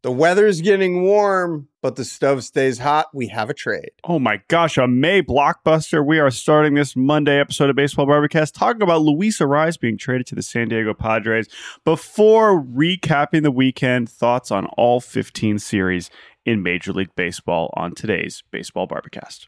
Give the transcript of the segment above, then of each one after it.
The weather's getting warm, but the stove stays hot. We have a trade. Oh my gosh, a May blockbuster. We are starting this Monday episode of Baseball Barbacast talking about Luis Arraez being traded to the San Diego Padres. Before recapping the weekend, thoughts on all 15 series in Major League Baseball on today's Baseball Barbacast.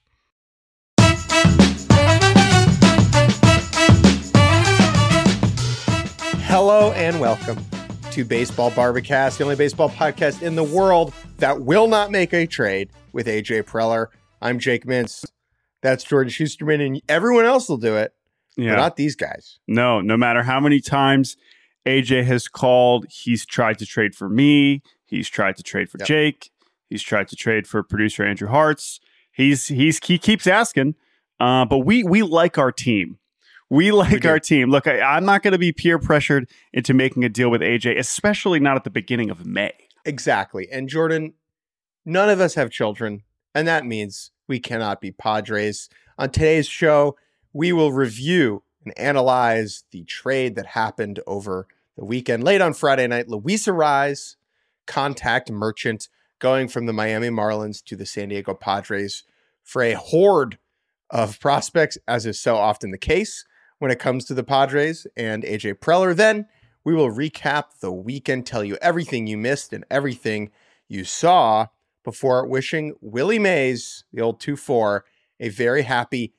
Hello and welcome to Baseball Barbacast, the only baseball podcast in the world that will not make a trade with AJ Preller. I'm Jake Mintz. That's Jordan Schusterman, and everyone else will do it, but not these guys. No matter how many times AJ has called, he's tried to trade for me, he's tried to trade for Jake, he's tried to trade for producer Andrew Hartz. He keeps asking, but we like our team. We like our team. Look, I'm not going to be peer pressured into making a deal with AJ, especially not at the beginning of May. Exactly. And Jordan, none of us have children, and that means we cannot be Padres. On today's show, we will review and analyze the trade that happened over the weekend. Late on Friday night, Luis Arraez, contact merchant, going from the Miami Marlins to the San Diego Padres for a horde of prospects, as is so often the case when it comes to the Padres and AJ Preller. Then we will recap the weekend, tell you everything you missed and everything you saw before wishing Willie Mays, the old 2-4, a very happy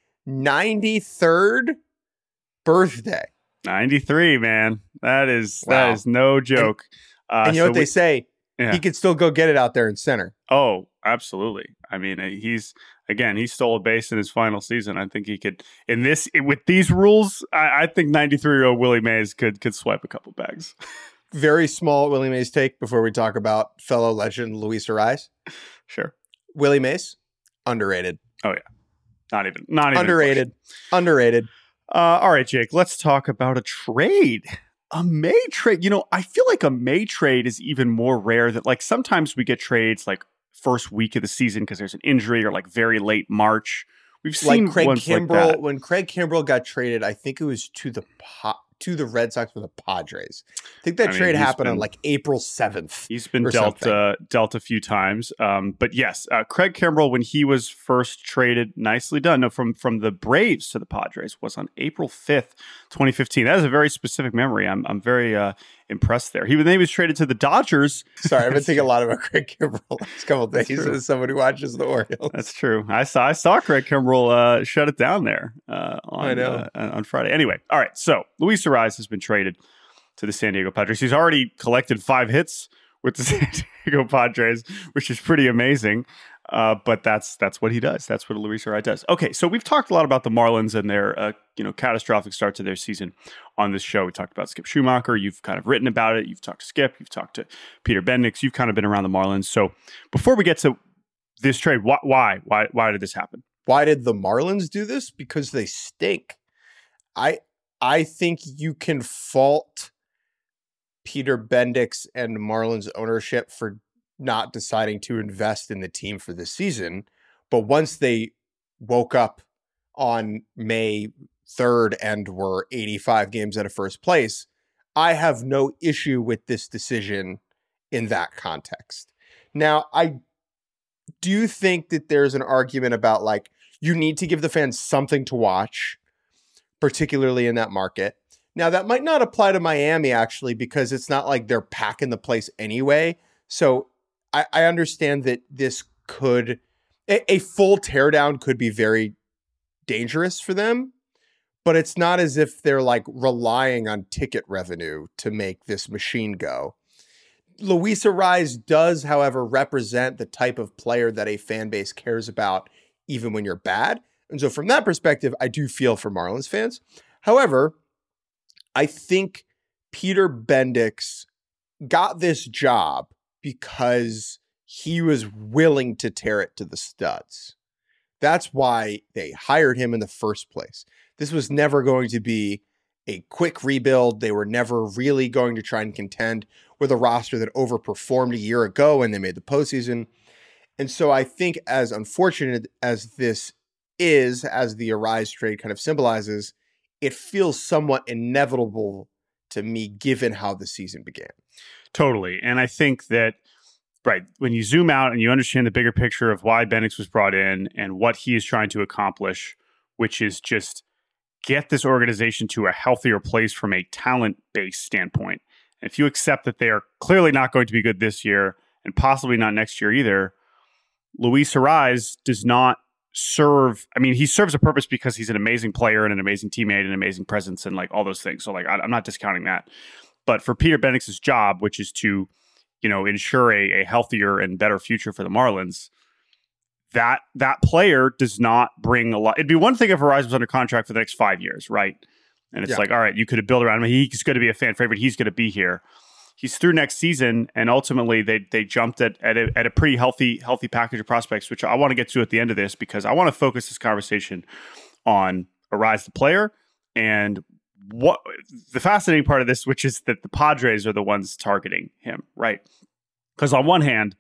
93rd birthday. 93, man. That is no joke. And you know what they say? Yeah. He could still go get it out there in center. Oh, absolutely. I mean, he stole a base in his final season. I think he could, with these rules, I think 93-year-old Willie Mays could swipe a couple bags. Very small Willie Mays take before we talk about fellow legend Luis Arraez. Sure. Willie Mays, underrated. Oh yeah. Not even underrated. Underrated. All right, Jake, let's talk about a trade. A May trade. You know, I feel like a May trade is even more rare than, like, sometimes we get trades like first week of the season because there's an injury, or like very late March. We've seen like Craig ones Kimbrell, like that. When Craig Kimbrell got traded, I think it was to the Red Sox from the Padres. I think that trade happened on like April 7th. He's been dealt a few times. But yes, Craig Kimbrell, when he was first traded, nicely done. No, from the Braves to the Padres was on April 5th, 2015. That is a very specific memory. I'm very impressed there. Then he was traded to the Dodgers. Sorry, I've been thinking a lot about Craig Kimbrell the last couple of days as somebody who watches the Orioles. That's true. I saw Craig Kimbrell shut it down there on Friday. Anyway, all right. So Luis Arraez has been traded to the San Diego Padres. He's already collected 5 hits with the San Diego Padres, which is pretty amazing. But that's what he does. That's what Luis Arraez does. Okay, so we've talked a lot about the Marlins and their catastrophic start to their season on this show. We talked about Skip Schumacher. You've kind of written about it. You've talked to Skip. You've talked to Peter Bendix. You've kind of been around the Marlins. So before we get to this trade, why did this happen? Why did the Marlins do this? Because they stink. I think you can fault Peter Bendix and Marlins ownership for not deciding to invest in the team for this season. But once they woke up on May 3rd and were 85 games out of first place, I have no issue with this decision in that context. Now, I do think that there's an argument about, like, you need to give the fans something to watch, particularly in that market. Now, that might not apply to Miami, actually, because it's not like they're packing the place anyway. So I understand that this could, a full teardown could be very dangerous for them, but it's not as if they're like relying on ticket revenue to make this machine go. Luis Arraez does, however, represent the type of player that a fan base cares about, even when you're bad. And so from that perspective, I do feel for Marlins fans. However, I think Peter Bendix got this job because he was willing to tear it to the studs. That's why they hired him in the first place. This was never going to be a quick rebuild. They were never really going to try and contend with a roster that overperformed a year ago when they made the postseason. And so I think, as unfortunate as this is, as the Arraez trade kind of symbolizes, it feels somewhat inevitable to me, given how the season began. Totally. And I think that right, when you zoom out and you understand the bigger picture of why Bendix was brought in and what he is trying to accomplish, which is just get this organization to a healthier place from a talent-based standpoint. And if you accept that they are clearly not going to be good this year and possibly not next year either, Luis Arraez does not serve. I mean, he serves a purpose because he's an amazing player and an amazing teammate and an amazing presence and like all those things. So like, I'm not discounting that. But for Peter Bendix's job, which is to, ensure a healthier and better future for the Marlins, that player does not bring a lot. It'd be one thing if Arraez was under contract for the next 5 years, right? And it's like, all right, you could have built around him. He's going to be a fan favorite. He's going to be here. He's through next season, and ultimately they jumped at a pretty healthy package of prospects, which I want to get to at the end of this because I want to focus this conversation on Arraez the player and what the fascinating part of this, which is that the Padres are the ones targeting him, right? Because on one hand,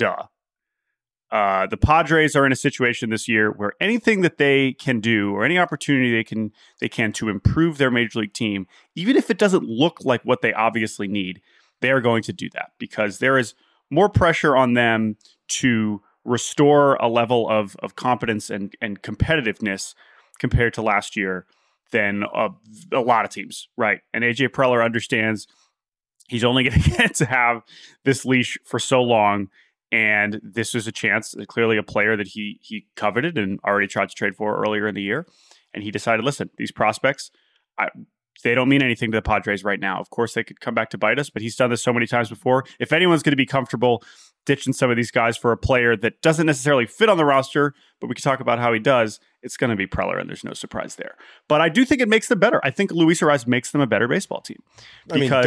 the Padres are in a situation this year where anything that they can do or any opportunity they can to improve their major league team, even if it doesn't look like what they obviously need, they are going to do that because there is more pressure on them to restore a level of competence and competitiveness compared to last year than a lot of teams, right? And AJ Preller understands he's only going to get to have this leash for so long. And this was a chance, clearly a player that he coveted and already tried to trade for earlier in the year. And he decided, listen, these prospects, they don't mean anything to the Padres right now. Of course, they could come back to bite us, but he's done this so many times before. If anyone's going to be comfortable ditching some of these guys for a player that doesn't necessarily fit on the roster, but we can talk about how he does, it's going to be Preller, and there's no surprise there. But I do think it makes them better. I think Luis Arraez makes them a better baseball team. Because,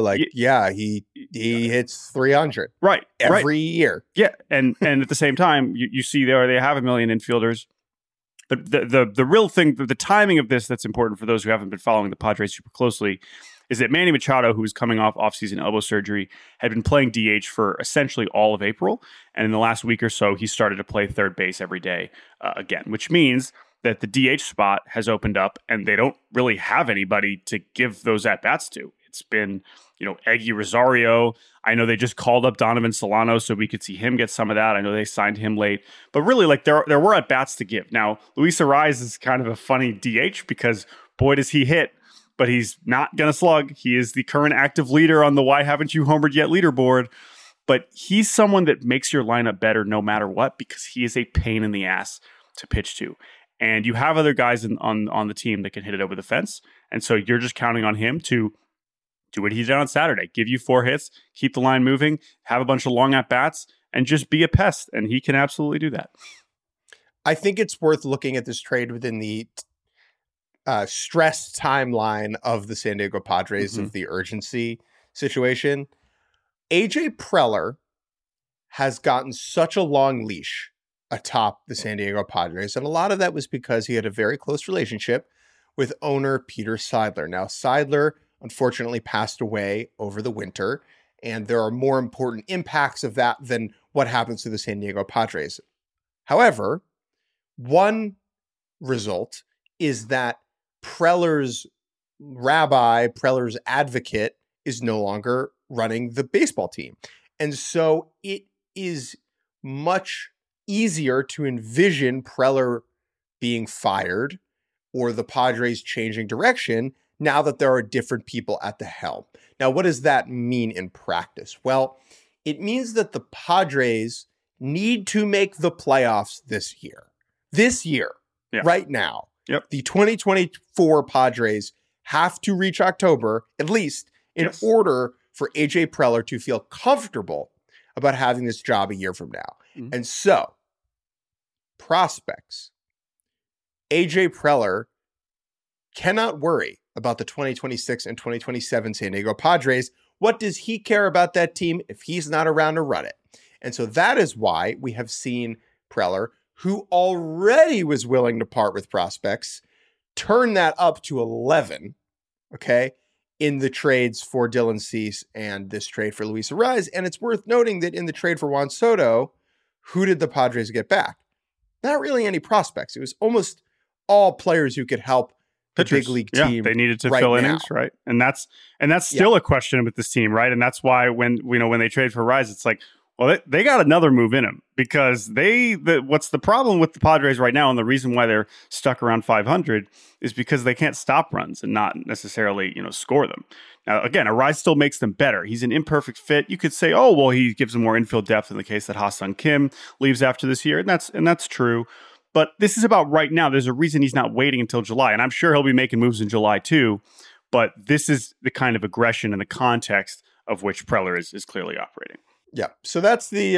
he hits 300 every year. Yeah, and at the same time, you see there they have a million infielders. But the real thing, the timing of this that's important for those who haven't been following the Padres super closely is that Manny Machado, who was coming off offseason elbow surgery, had been playing DH for essentially all of April. And in the last week or so, he started to play third base every day again, which means that the DH spot has opened up and they don't really have anybody to give those at-bats to. It's been, Eggy Rosario. I know they just called up Donovan Solano so we could see him get some of that. I know they signed him late. But really, like there were at-bats to give. Now, Luis Arraez is kind of a funny DH because, boy, does he hit. But he's not going to slug. He is the current active leader on the Why Haven't You Homered Yet leaderboard. But he's someone that makes your lineup better no matter what because he is a pain in the ass to pitch to. And you have other guys on the team that can hit it over the fence. And so you're just counting on him to do what he did on Saturday. Give you 4 hits, keep the line moving, have a bunch of long at-bats, and just be a pest. And he can absolutely do that. I think it's worth looking at this trade within the stress timeline of the San Diego Padres of the urgency situation. AJ Preller has gotten such a long leash atop the San Diego Padres, and a lot of that was because he had a very close relationship with owner Peter Seidler. Now, Seidler unfortunately passed away over the winter, and there are more important impacts of that than what happens to the San Diego Padres. However, one result is that Preller's advocate is no longer running the baseball team. And so it is much easier to envision Preller being fired or the Padres changing direction now that there are different people at the helm. Now, what does that mean in practice? Well, it means that the Padres need to make the playoffs this year. Right now. Yep. The 2024 Padres have to reach October, at least, in order for AJ Preller to feel comfortable about having this job a year from now. Mm-hmm. And so, prospects, AJ Preller cannot worry about the 2026 and 2027 San Diego Padres. What does he care about that team if he's not around to run it? And so that is why we have seen Preller, who already was willing to part with prospects, turn that up to 11, in the trades for Dylan Cease and this trade for Luis Arraez. And it's worth noting that in the trade for Juan Soto, who did the Padres get back? Not really any prospects. It was almost all players who could help the big league team. Yeah, they needed to fill innings, right? And that's still a question with this team, right? And that's why when they trade for Arraez, it's like, Well, they got another move in them because what's the problem with the Padres right now, and the reason why they're stuck around 500 is because they can't stop runs and not necessarily, score them. Now, again, Arise still makes them better. He's an imperfect fit. You could say, oh, well, he gives them more infield depth in the case that Ha-Seong Kim leaves after this year, and that's true. But this is about right now. There's a reason he's not waiting until July, and I'm sure he'll be making moves in July too. But this is the kind of aggression and the context of which Preller is clearly operating. Yeah. So that's the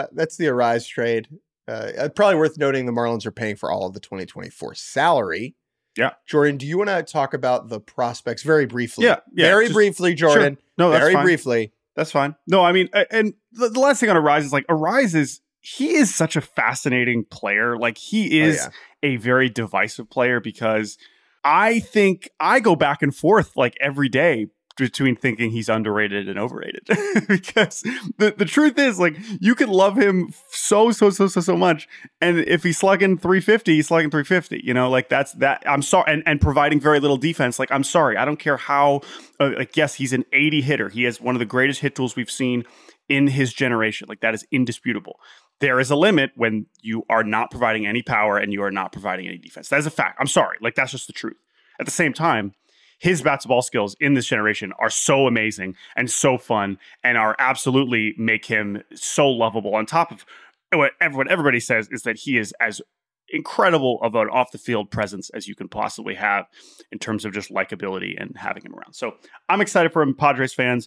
Arise trade. Probably worth noting the Marlins are paying for all of the 2024 salary. Yeah. Jordan, do you want to talk about the prospects very briefly? Yeah. Very briefly, Jordan. Sure. No, that's very fine. Briefly. That's fine. No, I mean, and the last thing on Arise is Arise he is such a fascinating player. Like, he is a very divisive player because I think I go back and forth like every day between thinking he's underrated and overrated because the truth is, like, you can love him so much, and if he's slugging 350, he's slugging 350. That's that. I'm sorry, and providing very little defense. Like, I'm sorry, I don't care how. Yes, he's an 80 hitter. He has one of the greatest hit tools we've seen in his generation. Like, that is indisputable. There is a limit when you are not providing any power and you are not providing any defense. That is a fact. I'm sorry. Like, that's just the truth. At the same time, his bats to ball skills in this generation are so amazing and so fun and are absolutely make him so lovable. On top of what everybody says is that he is as incredible of an off the field presence as you can possibly have in terms of just likability and having him around. So I'm excited for him, Padres fans.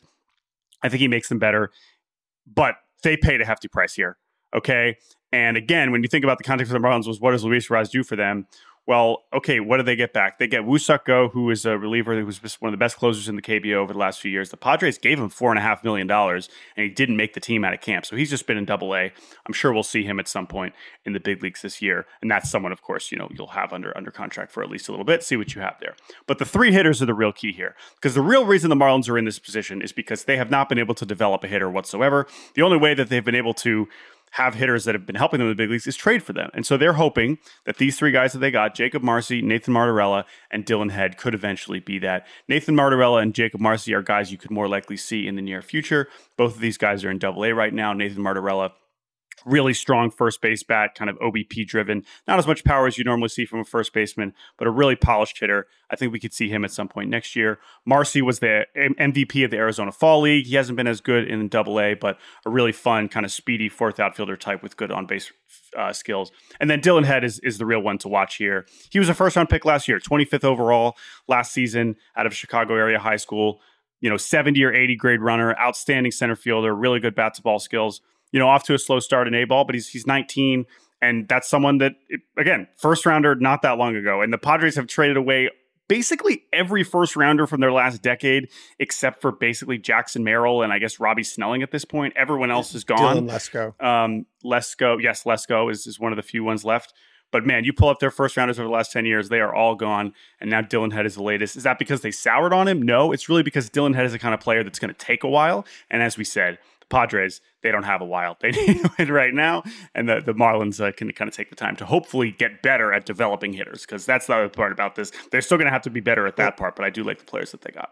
I think he makes them better, but they paid a hefty price here. Okay. And again, when you think about the context of the Marlins was what does Luis Arraez do for them? Well, okay, what do they get back? They get Woo-Suk Go, who is a reliever who was one of the best closers in the KBO over the last few years. The Padres gave him $4.5 million, and he didn't make the team out of camp. So he's just been in Double-A. I'm sure we'll see him at some point in the big leagues this year. And that's someone, of course, you'll have under contract for at least a little bit, see what you have there. But the three hitters are the real key here. Because the real reason the Marlins are in this position is because they have not been able to develop a hitter whatsoever. The only way that they've been able to have hitters that have been helping them in the big leagues is trade for them. And so they're hoping that these three guys that they got, Jacob Marcy, Nathan Martorella, and Dylan Head, could eventually be that. Nathan Martorella and Jacob Marcy are guys you could more likely see in the near future. Both of these guys are in Double-A right now. Nathan Martorella, really strong first base bat, kind of OBP driven. Not as much power as you normally see from a first baseman, but a really polished hitter. I think we could see him at some point next year. Marcy was the MVP of the Arizona Fall League. He hasn't been as good in Double-A, but a really fun, kind of speedy fourth outfielder type with good on-base skills. And then Dylan Head is the real one to watch here. He was a first-round pick last year, 25th overall last season out of Chicago area high school. 70 or 80 grade runner, outstanding center fielder, really good bat-to-ball skills. Off to a slow start in A-ball, but he's 19, and that's someone that, again, first rounder not that long ago. And the Padres have traded away basically every first rounder from their last decade, except for basically Jackson Merrill and I guess Robbie Snelling at this point. Everyone else is gone. Dylan Lesko. Lesko, yes, Lesko is one of the few ones left. But man, you pull up their first rounders over the last 10 years, they are all gone. And now Dylan Head is the latest. Is that because they soured on him? No, it's really because Dylan Head is the kind of player that's going to take a while. And as we said, Padres, they don't have a while. They need to win right now. And the Marlins can kind of take the time to hopefully get better at developing hitters, because that's the other part about this. They're still going to have to be better at that part, but I do like the players that they got.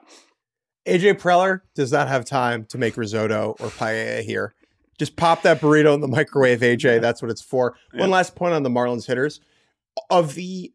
AJ Preller does not have time to make risotto or paella here. Just pop that burrito in the microwave, AJ. That's what it's for. Yeah. One last point on the Marlins hitters. Of the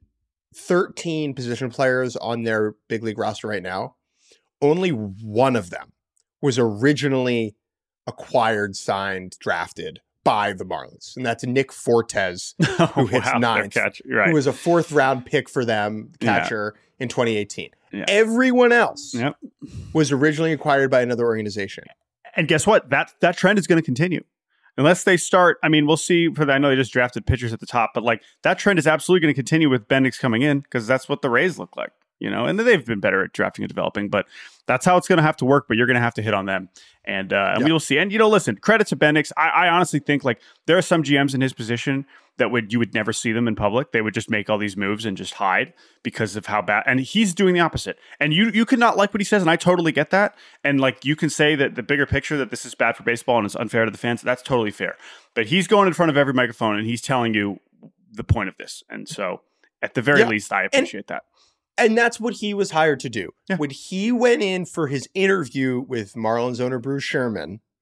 13 position players on their big league roster right now, only one of them was originally acquired, signed, drafted by the Marlins. And that's Nick Fortes, who hits ninth, who was a fourth round pick for them, catcher, in 2018. Yeah. Everyone else was originally acquired by another organization. And guess what? That trend is going to continue. Unless they start, I mean, we'll see. I know they just drafted pitchers at the top, but like that trend is absolutely going to continue with Bendix coming in, because that's what the Rays look like, and they've been better at drafting and developing, but that's how it's going to have to work. But you're going to have to hit on them, and we will see. And listen, credit to Bendix. I honestly think like there are some GMs in his position that you would never see them in public. They would just make all these moves and just hide because of how bad. And he's doing the opposite. And you could not like what he says, and I totally get that. And like you can say that the bigger picture, that this is bad for baseball and it's unfair to the fans. That's totally fair. But he's going in front of every microphone and he's telling you the point of this. And so at the very least, I appreciate that. And that's what he was hired to do. Yeah. When he went in for his interview with Marlins owner Bruce Sherman,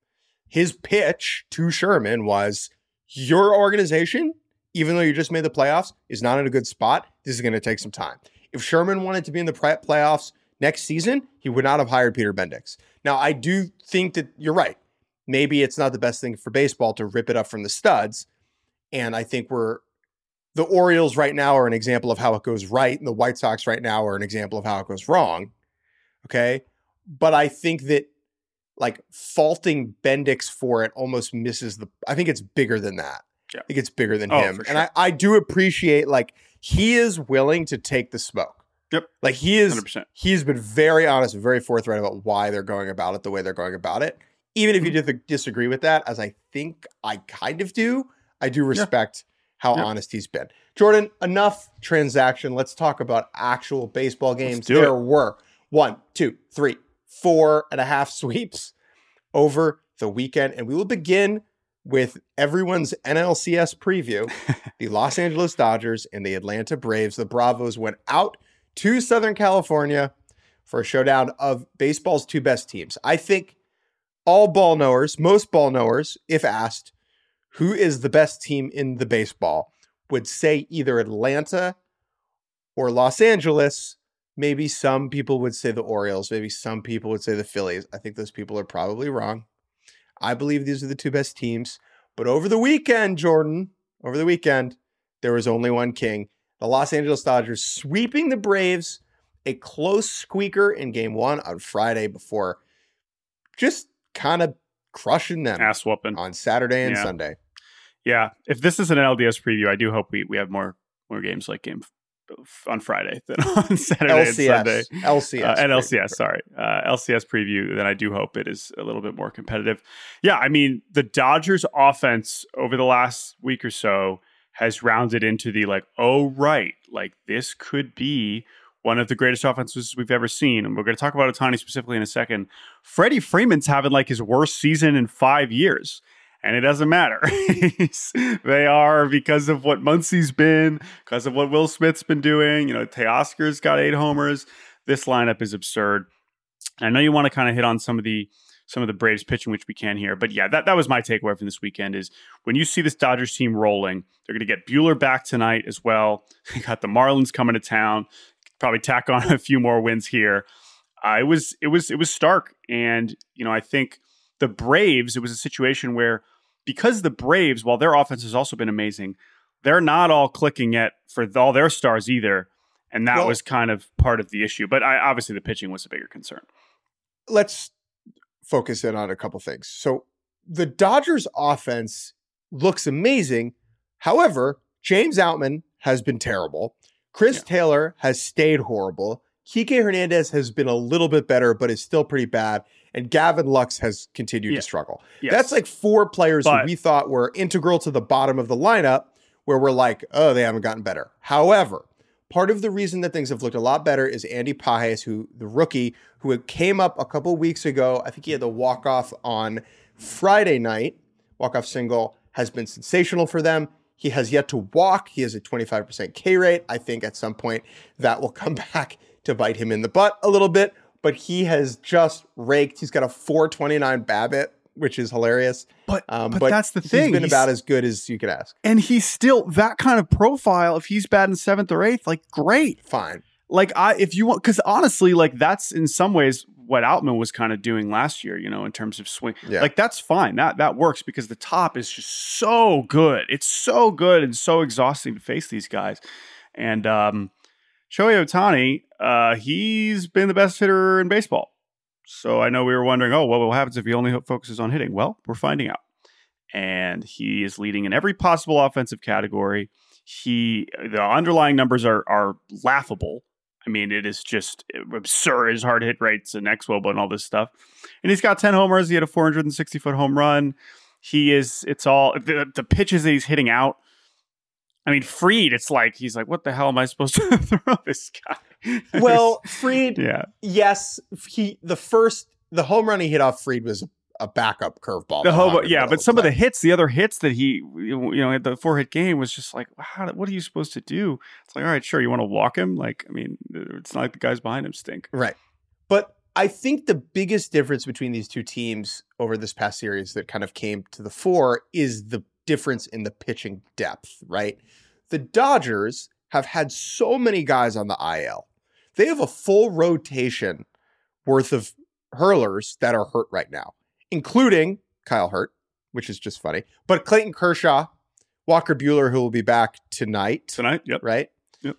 his pitch to Sherman was, your organization, even though you just made the playoffs, is not in a good spot. This is going to take some time. If Sherman wanted to be in the playoffs next season, he would not have hired Peter Bendix. Now, I do think that you're right. Maybe it's not the best thing for baseball to rip it up from the studs. And I think the Orioles right now are an example of how it goes right, and the White Sox right now are an example of how it goes wrong. Okay. But I think that like faulting Bendix for it almost misses I think it's bigger than that. Yeah. I think it's bigger than him. For sure. And I do appreciate, like, he is willing to take the smoke. Yep. Like he is, 100%. He's been very honest and very forthright about why they're going about it the way they're going about it. Even if you disagree with that, as I think I kind of do, I do respect how honest he's been. Jordan, enough transaction. Let's talk about actual baseball games. There were 1, 2, 3, 4.5 sweeps over the weekend. And we will begin with everyone's NLCS preview. The Los Angeles Dodgers and the Atlanta Braves. The Bravos went out to Southern California for a showdown of baseball's two best teams. I think most ball knowers, if asked, who is the best team in the baseball, would say either Atlanta or Los Angeles. Maybe some people would say the Orioles. Maybe some people would say the Phillies. I think those people are probably wrong. I believe these are the two best teams. But over the weekend, Jordan, there was only one king. The Los Angeles Dodgers sweeping the Braves, a close squeaker in game 1 on Friday before just kind of crushing them. Ass whooping. On Saturday and Sunday. Yeah. If this is an LDS preview, I do hope we have more games like game on Friday than on Saturday and Sunday. LCS preview, then I do hope it is a little bit more competitive. Yeah, I mean, the Dodgers offense over the last week or so has rounded into the this could be one of the greatest offenses we've ever seen. And we're going to talk about Ohtani specifically in a second. Freddie Freeman's having like his worst season in 5 years. And it doesn't matter. They are, because of what Muncy's been, because of what Will Smith's been doing. Teoscar's got 8 homers. This lineup is absurd. And I know you want to kind of hit on some of the Braves pitching, which we can here. But yeah, that was my takeaway from this weekend is when you see this Dodgers team rolling, they're going to get Buehler back tonight as well. They got the Marlins coming to town. Probably tack on a few more wins here. It was stark. And, I think the Braves, it was a situation where, because the Braves, while their offense has also been amazing, they're not all clicking yet for all their stars either. And that was kind of part of the issue. But obviously the pitching was a bigger concern. Let's focus in on a couple things. So the Dodgers offense looks amazing. However, James Outman has been terrible. Chris Taylor has stayed horrible. Kike Hernandez has been a little bit better, but is still pretty bad. And Gavin Lux has continued to struggle. Yes. That's like 4 players who we thought were integral to the bottom of the lineup, where we're like, oh, they haven't gotten better. However, part of the reason that things have looked a lot better is Andy Pages, the rookie, who came up a couple weeks ago. I think he had the walk-off on Friday night. Walk-off single has been sensational for them. He has yet to walk. He has a 25% K rate. I think at some point that will come back to bite him in the butt a little bit. But he has just raked. He's got a 4.29 BABIP, which is hilarious. But that's the thing. He's been about as good as you could ask. And he's still that kind of profile. If he's batting 7th or 8th, like, great. Fine. Like, if you want, because honestly, like, that's in some ways what Outman was kind of doing last year, in terms of swing. Yeah. Like, that's fine. That works because the top is just so good. It's so good and so exhausting to face these guys. And Shohei Ohtani, he's been the best hitter in baseball. So I know we were wondering, what happens if he only focuses on hitting? Well, we're finding out. And he is leading in every possible offensive category. The underlying numbers are laughable. I mean, it is just absurd. His hard hit rates and xWOBA and all this stuff. And he's got 10 homers. He had a 460-foot home run. It's all the pitches that he's hitting out. I mean, Fried, it's like, he's like, what the hell am I supposed to throw this guy? Well, Fried, yes, the home run he hit off Fried was a backup curveball. But some of the other hits that he, at the 4-hit game was just like, what are you supposed to do? It's like, all right, sure, you want to walk him? Like, I mean, it's not like the guys behind him stink. Right. But I think the biggest difference between these two teams over this past series that kind of came to the fore is the difference in the pitching depth, right? The Dodgers have had so many guys on the IL. They have a full rotation worth of hurlers that are hurt right now, including Kyle Hurt, which is just funny, but Clayton Kershaw, Walker Buehler, who will be back tonight. Yep. Right? Yep.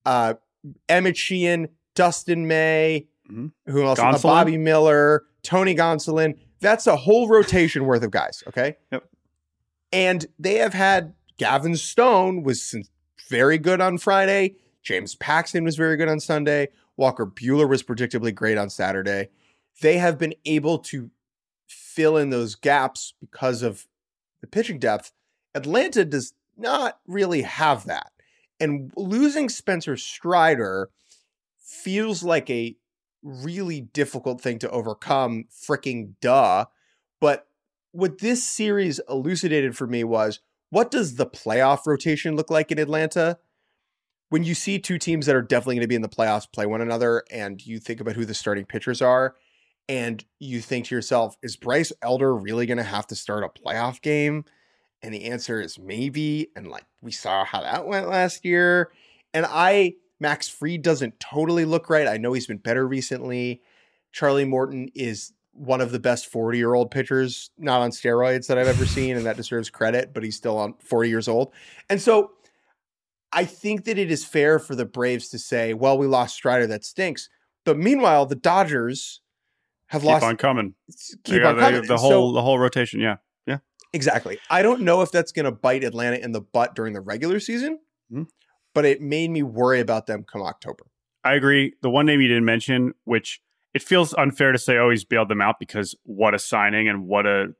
Emmett Sheehan, Dustin May, who else? Gonsolin? Bobby Miller, Tony Gonsolin. That's a whole rotation worth of guys, okay? Yep. And they have had Gavin Stone was very good on Friday. James Paxton was very good on Sunday. Walker Buehler was predictably great on Saturday. They have been able to fill in those gaps because of the pitching depth. Atlanta does not really have that. And losing Spencer Strider feels like a really difficult thing to overcome, freaking duh. But what this series elucidated for me was, what does the playoff rotation look like in Atlanta? When you see two teams that are definitely going to be in the playoffs play one another, and you think about who the starting pitchers are, and you think to yourself, is Bryce Elder really going to have to start a playoff game? And the answer is maybe. And like, we saw how that went last year. And Max Fried doesn't totally look right. I know he's been better recently. Charlie Morton is one of the best 40-year-old pitchers, not on steroids, that I've ever seen, and that deserves credit, but he's still on 40 years old. And so I think that it is fair for the Braves to say, well, we lost Strider, that stinks. But meanwhile, the Dodgers have lost. Keep on coming. The whole rotation, yeah. Yeah. Exactly. I don't know if that's going to bite Atlanta in the butt during the regular season, but it made me worry about them come October. I agree. The one name you didn't mention, which it feels unfair to say, oh, he's bailed them out, because what a signing and what a,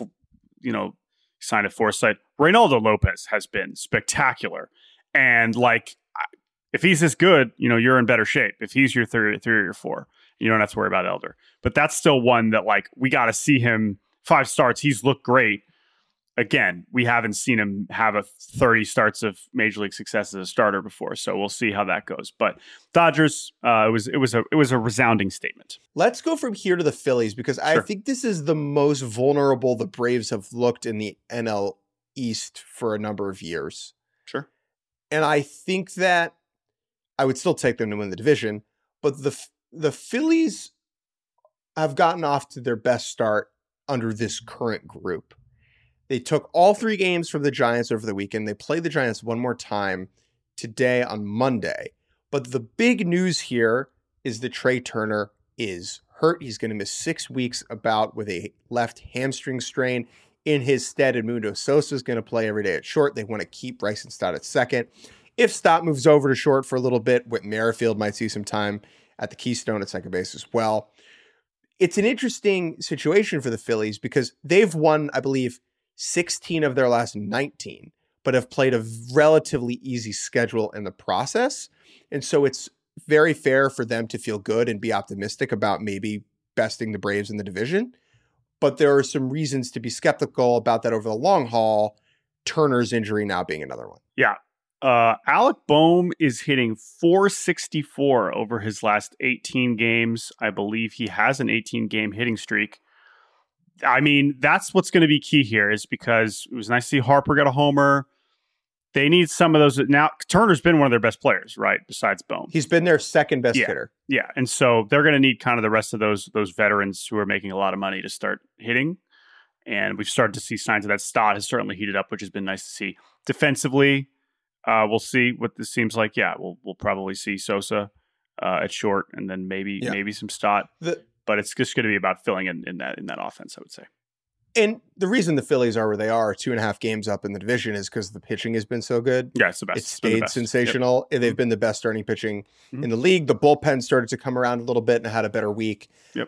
sign of foresight. Reynaldo Lopez has been spectacular. And like, if he's this good, you're in better shape. If he's your three or your four, you don't have to worry about Elder. But that's still one that, like, we got to see him 5 starts. He's looked great. Again, we haven't seen him have a 30 starts of major league success as a starter before, so we'll see how that goes. But Dodgers, it was a resounding statement. Let's go from here to the Phillies, because I think this is the most vulnerable the Braves have looked in the NL East for a number of years. Sure. And I think that I would still take them to win the division, but the Phillies have gotten off to their best start under this current group. They took all 3 games from the Giants over the weekend. They played the Giants one more time today on Monday. But the big news here is that Trey Turner is hurt. He's going to miss 6 weeks about with a left hamstring strain. In his stead, Edmundo Sosa is going to play every day at short. They want to keep Bryson Stott at second. If Stott moves over to short for a little bit, Whit Merrifield might see some time at the Keystone at second base as well. It's an interesting situation for the Phillies because they've won, I believe, 16 of their last 19, but have played a relatively easy schedule in the process. And so it's very fair for them to feel good and be optimistic about maybe besting the Braves in the division. But there are some reasons to be skeptical about that over the long haul, Turner's injury now being another one. Yeah. Alec Boehm is hitting .464 over his last 18 games. I believe he has an 18-game hitting streak. I mean, that's what's going to be key here, is because it was nice to see Harper get a homer. They need some of those. Now, Turner's been one of their best players, right? Besides Boehm. He's been their second best hitter. Yeah. And so they're going to need kind of the rest of those veterans who are making a lot of money to start hitting. And we've started to see signs of that. Stott has certainly heated up, which has been nice to see. Defensively, we'll see what this seems like. Yeah, we'll probably see Sosa at short, and then maybe some Stott. But it's just going to be about filling in that offense, I would say. And the reason the Phillies are where they are 2.5 games up in the division is because the pitching has been so good. Yeah, it's the best. It's stayed sensational. Yep. They've been the best starting pitching in the league. The bullpen started to come around a little bit and had a better week. Yep.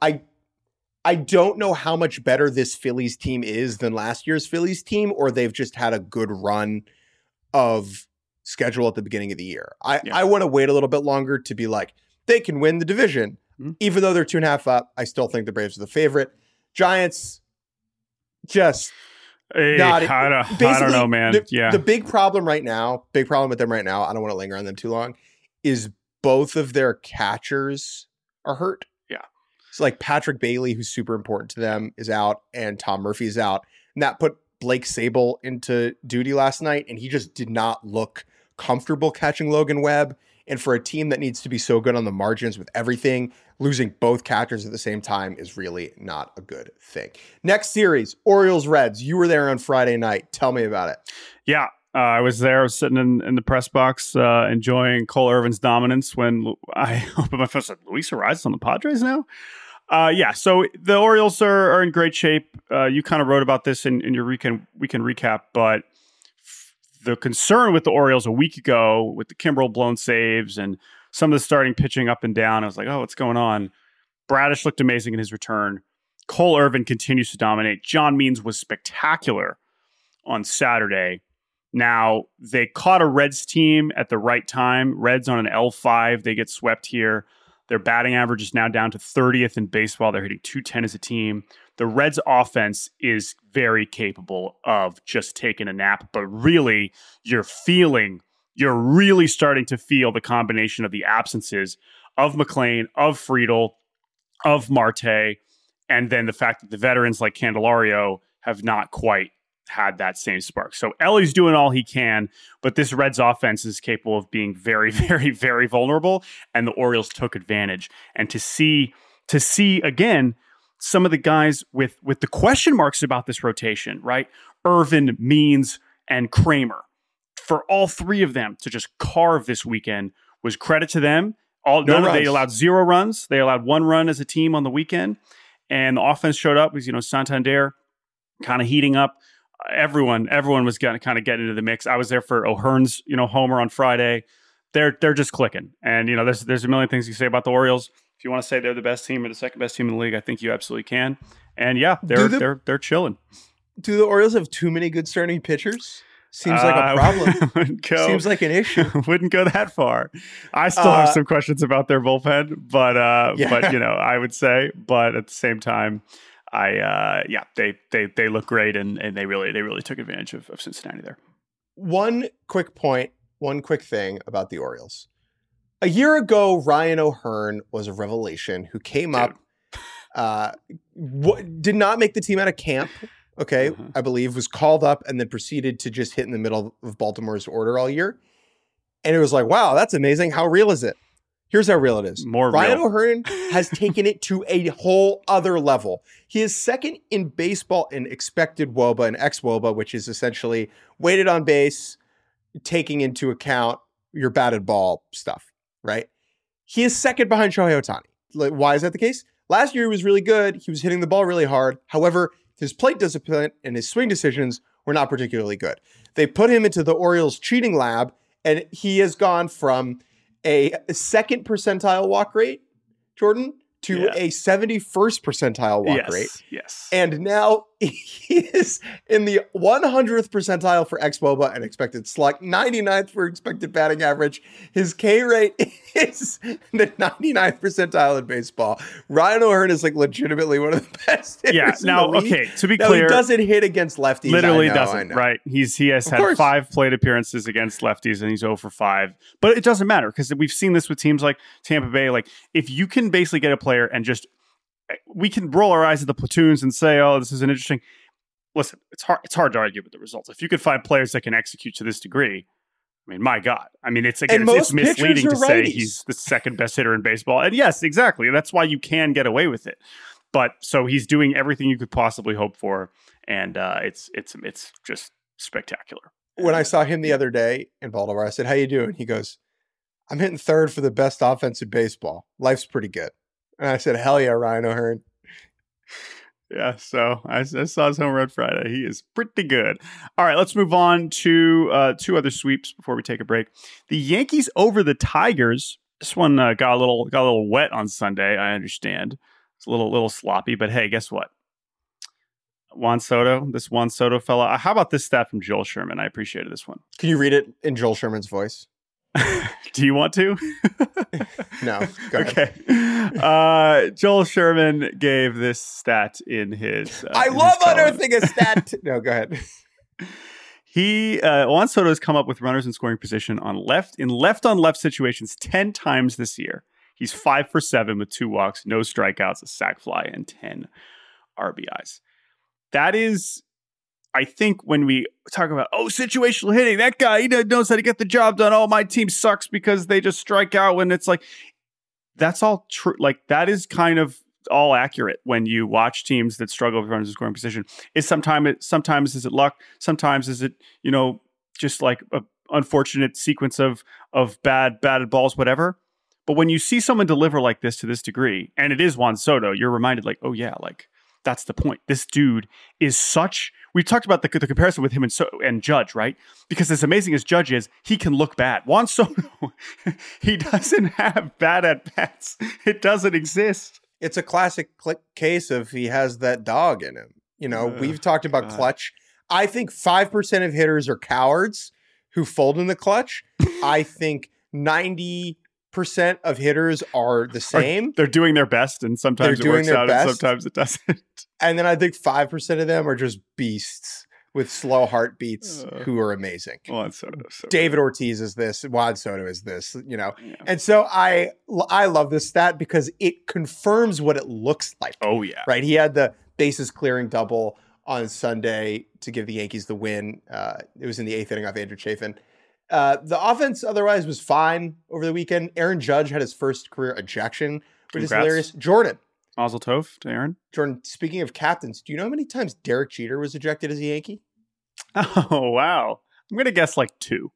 I don't know how much better this Phillies team is than last year's Phillies team, or they've just had a good run of schedule at the beginning of the year. I want to wait a little bit longer to be like, they can win the division. Even though they're 2.5 up, I still think the Braves are the favorite. Giants, just not. I don't know, man. The big problem with them right now, I don't want to linger on them too long, is both of their catchers are hurt. Yeah. So like Patrick Bailey, who's super important to them, is out, and Tom Murphy is out. And that put Blake Sable into duty last night, and he just did not look comfortable catching Logan Webb. And for a team that needs to be so good on the margins with everything, losing both catchers at the same time is really not a good thing. Next series, Orioles-Reds. You were there on Friday night. Tell me about it. Yeah, I was there. I was sitting in the press box enjoying Cole Irvin's dominance when I opened my phone. I said, Luis Arraez on the Padres now? Yeah, so the Orioles are in great shape. You kind of wrote about this in your weekend recap, but the concern with the Orioles a week ago with the Kimbrel blown saves and some of the starting pitching up and down, I was like, oh, what's going on? Bradish looked amazing in his return. Cole Irvin continues to dominate. John Means was spectacular on Saturday. Now, they caught a Reds team at the right time. Reds on an L5. They get swept here. Their batting average is now down to 30th in baseball. They're hitting .210 as a team. The Reds offense is very capable of just taking a nap, but really you're really starting to feel the combination of the absences of McLean, of Friedel, of Marte, and then the fact that the veterans like Candelario have not quite had that same spark. So Ellie's doing all he can, but this Reds offense is capable of being very, very, very vulnerable, and the Orioles took advantage. And to see again, some of the guys with the question marks about this rotation, right? Irvin, Means, and Kramer. For all three of them to just carve this weekend was credit to them. They allowed 0 runs. They allowed 1 run as a team on the weekend. And the offense showed up because, Santander kind of heating up. Everyone was going to kind of get into the mix. I was there for O'Hearn's, homer on Friday. They're just clicking. And, there's a million things you say about the Orioles. If you want to say they're the best team or the second best team in the league, I think you absolutely can. And yeah, they're chilling. Do the Orioles have too many good starting pitchers? Seems like a problem. Seems like an issue. Wouldn't go that far. I still have some questions about their bullpen, but I would say. But at the same time, they look great, and they really took advantage of Cincinnati there. One quick thing about the Orioles. A year ago, Ryan O'Hearn was a revelation who came up, did not make the team out of camp. Okay, I believe was called up and then proceeded to just hit in the middle of Baltimore's order all year. And it was like, wow, that's amazing. How real is it? Here's how real it is. Ryan O'Hearn has taken it to a whole other level. He is second in baseball in expected WOBA and xWOBA, which is essentially weighted on base, taking into account your batted ball stuff, right? He is second behind Shohei Ohtani. Why is that the case? Last year he was really good. He was hitting the ball really hard. However, his plate discipline and his swing decisions were not particularly good. They put him into the Orioles cheating lab, and he has gone from a second percentile walk rate, Jordan, to a 71st percentile walk rate. Yes. And now he is in the 100th percentile for xWOBA and expected slug, 99th for expected batting average. His K rate is the 99th percentile in baseball. Ryan O'Hearn is legitimately one of the best hitters in the league. Okay, to be clear, he doesn't hit against lefties. Literally doesn't, right? He has had 5 plate appearances against lefties, and he's 0 for 5. But it doesn't matter because we've seen this with teams like Tampa Bay. If you can basically get a player and just, we can roll our eyes at the platoons and say, oh, this is an interesting. Listen, it's hard to argue with the results. If you could find players that can execute to this degree, I mean, my God. I mean, it's misleading to say he's the second best hitter in baseball. And yes, exactly. That's why you can get away with it. But so he's doing everything you could possibly hope for, and it's just spectacular. When I saw him the other day in Baltimore, I said, "How you doing?" He goes, "I'm hitting third for the best offense in baseball. Life's pretty good." And I said, "Hell yeah, Ryan O'Hearn." Yeah, so I saw his home run Friday. He is pretty good. All right, let's move on to 2 other sweeps before we take a break. The Yankees over the Tigers. This one got a little wet on Sunday. I understand it's a little sloppy, but hey, guess what? Juan Soto fella. How about this stat from Joel Sherman? I appreciated this one. Can you read it in Joel Sherman's voice? Do you want to? No. Go ahead. Okay. Joel Sherman gave this stat in his. I love unearthing a stat. No, go ahead. Juan Soto has come up with runners in scoring position on left on left situations 10 times this year. He's 5 for 7 with 2 walks, no strikeouts, a sac fly, and 10 RBIs. That is, I think when we talk about, situational hitting, that guy, he knows how to get the job done. Oh, my team sucks because they just strike out, when it's like, that's all true. Like, that is kind of all accurate when you watch teams that struggle with runners in scoring position. Sometimes is it luck? Sometimes is it, just like a unfortunate sequence of bad batted balls, whatever. But when you see someone deliver like this to this degree, and it is Juan Soto, you're reminded like, oh yeah, like that's the point. This dude is such. We talked about the comparison with him and Judge, right? Because as amazing as Judge is, he can look bad. Juan Soto, he doesn't have bad at bats. It doesn't exist. It's a classic case of he has that dog in him. We've talked about clutch. I think 5% of hitters are cowards who fold in the clutch. I think 90% of hitters are the same. They're doing their best, and sometimes it works out, and sometimes it doesn't. And then I think 5% of them are just beasts with slow heartbeats who are amazing. Juan Soto. David Ortiz is this. Juan Soto is this, Yeah. And so I love this stat because it confirms what it looks like. Oh, yeah. Right? He had the bases clearing double on Sunday to give the Yankees the win. It was in the 8th inning off Andrew Chafin. The offense otherwise was fine over the weekend. Aaron Judge had his first career ejection, which is hilarious. Jordan. Mazel tov to Aaron. Jordan, speaking of captains, do you know how many times Derek Jeter was ejected as a Yankee? Oh, wow. I'm going to guess like 2.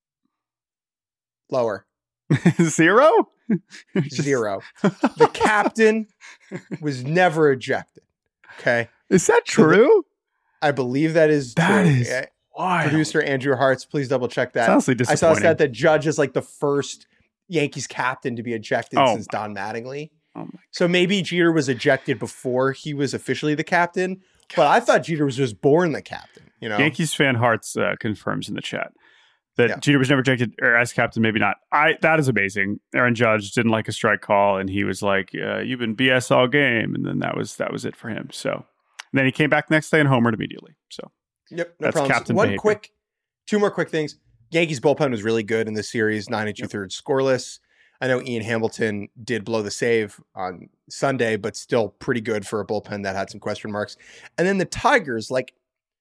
Lower. 0? 0. The captain was never ejected. Okay. Is that true? I believe that is true. That is wild. Producer Andrew Hartz, please double check that. It's honestly disappointing. I saw a stat that Judge is like the first Yankees captain to be ejected since Don Mattingly. Oh my. So maybe Jeter was ejected before he was officially the captain, but I thought Jeter was just born the captain. Yankees fan Hearts confirms in the chat that Jeter was never ejected, or as captain, maybe not. That is amazing. Aaron Judge didn't like a strike call, and he was like, "You've been BS all game," and then that was it for him. So, and then he came back the next day and homered immediately. So, yep, no problem. Two more quick things. Yankees bullpen was really good in this series, 9 2/3 scoreless. I know Ian Hamilton did blow the save on Sunday, but still pretty good for a bullpen that had some question marks. And then the Tigers, like,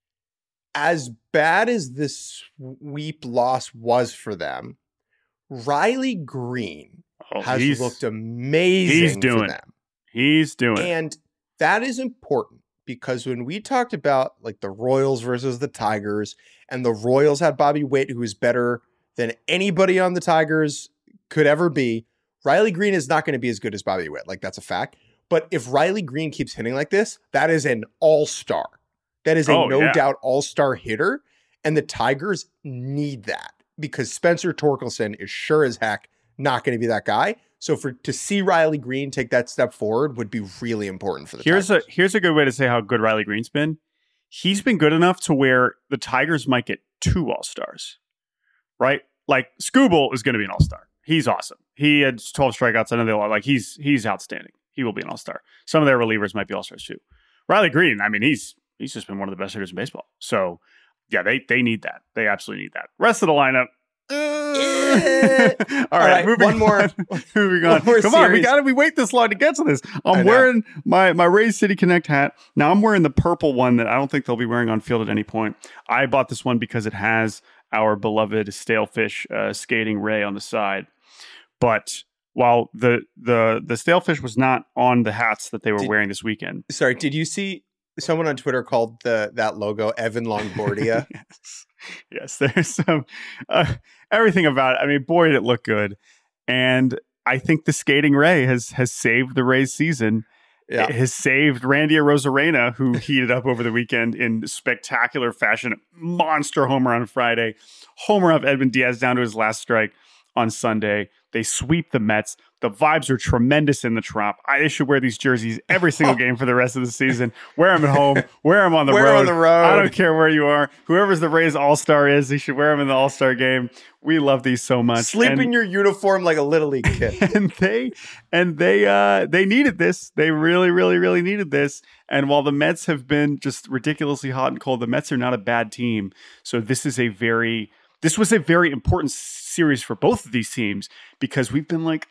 as bad as this sweep loss was for them, Riley Green has looked amazing for them. He's doing it. And that is important because when we talked about like the Royals versus the Tigers, and the Royals had Bobby Witt, who is better than anybody on the Tigers could ever be, Riley Green is not going to be as good as Bobby Witt. Like, that's a fact. But if Riley Green keeps hitting like this, that is an all-star. That is a no-doubt all-star hitter. And the Tigers need that because Spencer Torkelson is sure as heck not going to be that guy. So to see Riley Green take that step forward would be really important for the Tigers. Here's a good way to say how good Riley Green's been. He's been good enough to where the Tigers might get 2 all-stars, right? Like, Skubal is going to be an all-star. He's awesome. He had 12 strikeouts. I know they like he's outstanding. He will be an all-star. Some of their relievers might be all-stars too. Riley Green, I mean, he's just been one of the best hitters in baseball. So yeah, they need that. They absolutely need that. Rest of the lineup. All right, moving on. Come on, we wait this long to get to this. I'm wearing my Rays City Connect hat. Now I'm wearing the purple one that I don't think they'll be wearing on field at any point. I bought this one because it has our beloved Stalefish skating Ray on the side. But while the Stalefish was not on the hats that they were wearing this weekend. Sorry, did you see someone on Twitter called that logo Evan Longoria? Yes, there's some everything about it. I mean, boy, did it look good. And I think the skating Ray has saved the Rays season. Yeah. It has saved Randy Arozarena, who heated up over the weekend in spectacular fashion. Monster homer on Friday. Homer of Edwin Diaz down to his last strike on Sunday. They sweep the Mets. The vibes are tremendous in the Trop. I should wear these jerseys every single game for the rest of the season. Wear them at home. Wear them on the road. I don't care where you are. Whoever's the Rays All-Star is, they should wear them in the All-Star game. We love these so much. Sleep in your uniform like a Little League kid. And they needed this. They really, really, really needed this. And while the Mets have been just ridiculously hot and cold, the Mets are not a bad team. So this was a very important series for both of these teams because we've been like,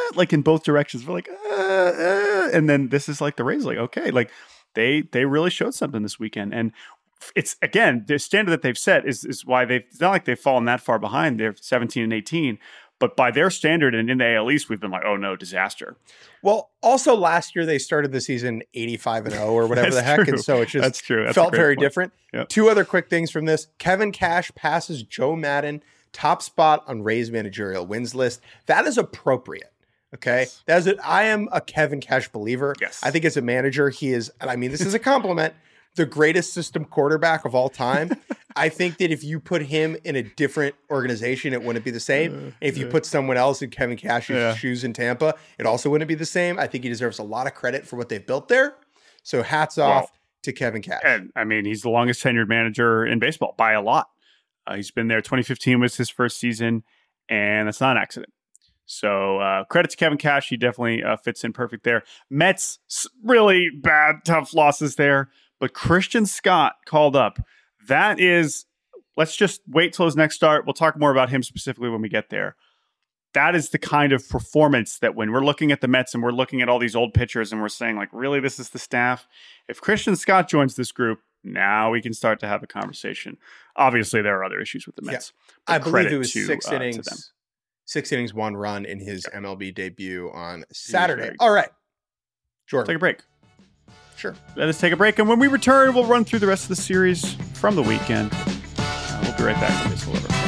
like in both directions. We're like, and then this is like the Rays, like, okay, like they really showed something this weekend. And it's, again, the standard that they've set is why it's not like they've fallen that far behind. They're 17 and 18. But by their standard and in the AL East, we've been like, oh no, disaster. Well, also last year they started the season 85-0 or whatever the heck. True. And so it just That's true. felt very point. different. Yep. Two other quick things from this. Kevin Cash passes Joe Maddon, top spot on Rays managerial wins list. That is appropriate. Okay. That's it. I am a Kevin Cash believer. Yes. I think as a manager, he is, and I mean, this is a compliment, the greatest system quarterback of all time. I think that if you put him in a different organization, it wouldn't be the same. If you put someone else in Kevin Cash's shoes in Tampa, it also wouldn't be the same. I think he deserves a lot of credit for what they've built there. So hats off to Kevin Cash. And I mean, he's the longest tenured manager in baseball by a lot. He's been there. 2015 was his first season, and that's not an accident. So credit to Kevin Cash. He definitely fits in perfect there. Mets, really bad, tough losses there. But Christian Scott called up. That is, let's just wait till his next start. We'll talk more about him specifically when we get there. That is the kind of performance that when we're looking at the Mets and we're looking at all these old pitchers and we're saying, like, really, this is the staff? If Christian Scott joins this group, now we can start to have a conversation. Obviously, there are other issues with the Mets. Yeah. I believe it was 6 innings. 6 innings, 1 run in his MLB debut on Saturday. All right, Jordan. Take a break. Sure. Let us take a break. And when we return, we'll run through the rest of the series from the weekend. We'll be right back with Baseball Over.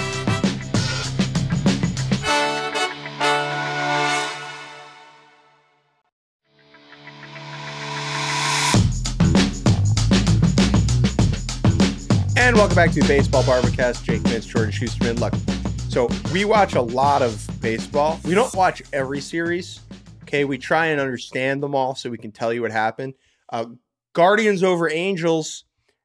And welcome back to Baseball Barbercast. Jake Mintz, Jordan Schusterman. Look, so we watch a lot of baseball. We don't watch every series. Okay, we try and understand them all so we can tell you what happened. Guardians over Angels.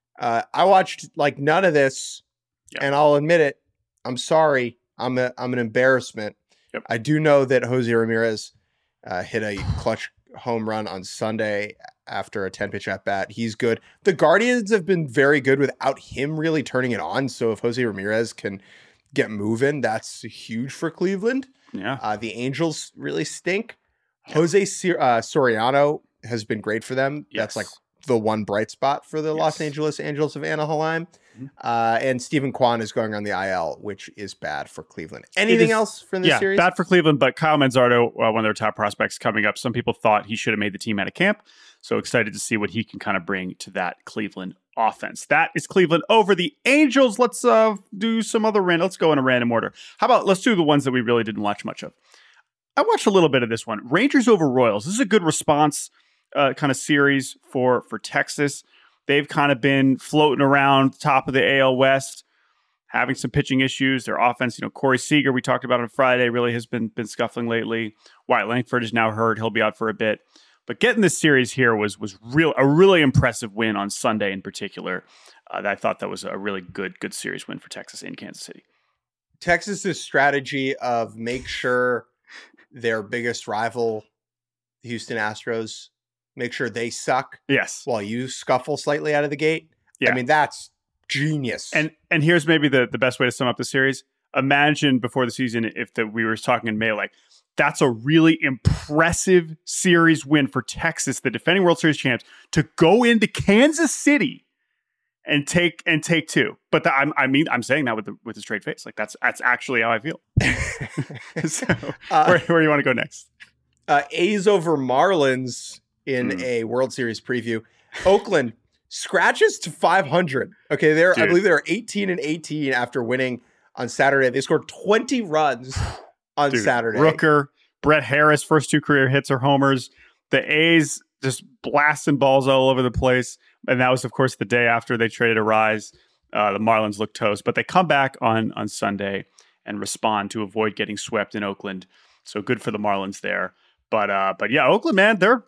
I watched like none of this, and I'll admit it. I'm sorry. I'm an embarrassment. Yep. I do know that Jose Ramirez hit a clutch home run on Sunday after a 10-pitch at bat. He's good. The Guardians have been very good without him really turning it on. So if Jose Ramirez can get moving, that's huge for Cleveland. Yeah. The Angels really stink. Yep. Jose Soriano has been great for them. Yes. That's like the one bright spot for the Los Angeles Angels of Anaheim. Mm-hmm. And Stephen Kwan is going on the IL, which is bad for Cleveland. Anything else from this series? Bad for Cleveland, but Kyle Manzardo, one of their top prospects coming up. Some people thought he should have made the team out of camp. So excited to see what he can kind of bring to that Cleveland offense. That is Cleveland over the Angels. Let's do some other random. Let's go in a random order. How about let's do the ones that we really didn't watch much of. I watched a little bit of this one. Rangers over Royals. This is a good response kind of series for Texas. They've kind of been floating around the top of the AL West, having some pitching issues. Their offense, Corey Seager, we talked about on Friday, really has been scuffling lately. Wyatt Langford is now hurt. He'll be out for a bit. But getting this series here was a really impressive win on Sunday in particular. I thought that was a really good series win for Texas in Kansas City. Texas's strategy of make sure their biggest rival, the Houston Astros, make sure they suck. Yes. While you scuffle slightly out of the gate. Yeah. I mean, that's genius. And here's maybe the best way to sum up the series. Imagine before the season if we were talking in May, like, that's a really impressive series win for Texas, the defending World Series champs, to go into Kansas City and take two. But I'm saying that with a straight face. Like that's actually how I feel. So, where do you want to go next? A's over Marlins in a World Series preview. Oakland scratches to 500. Okay, I believe they're 18-18 after winning on Saturday. They scored 20 runs on Saturday. Rooker, Brett Harris, first 2 career hits or homers. The A's just blasting balls all over the place. And that was, of course, the day after they traded Arise. The Marlins looked toast. But they come back on Sunday and respond to avoid getting swept in Oakland. So good for the Marlins there. But yeah, Oakland, man, they're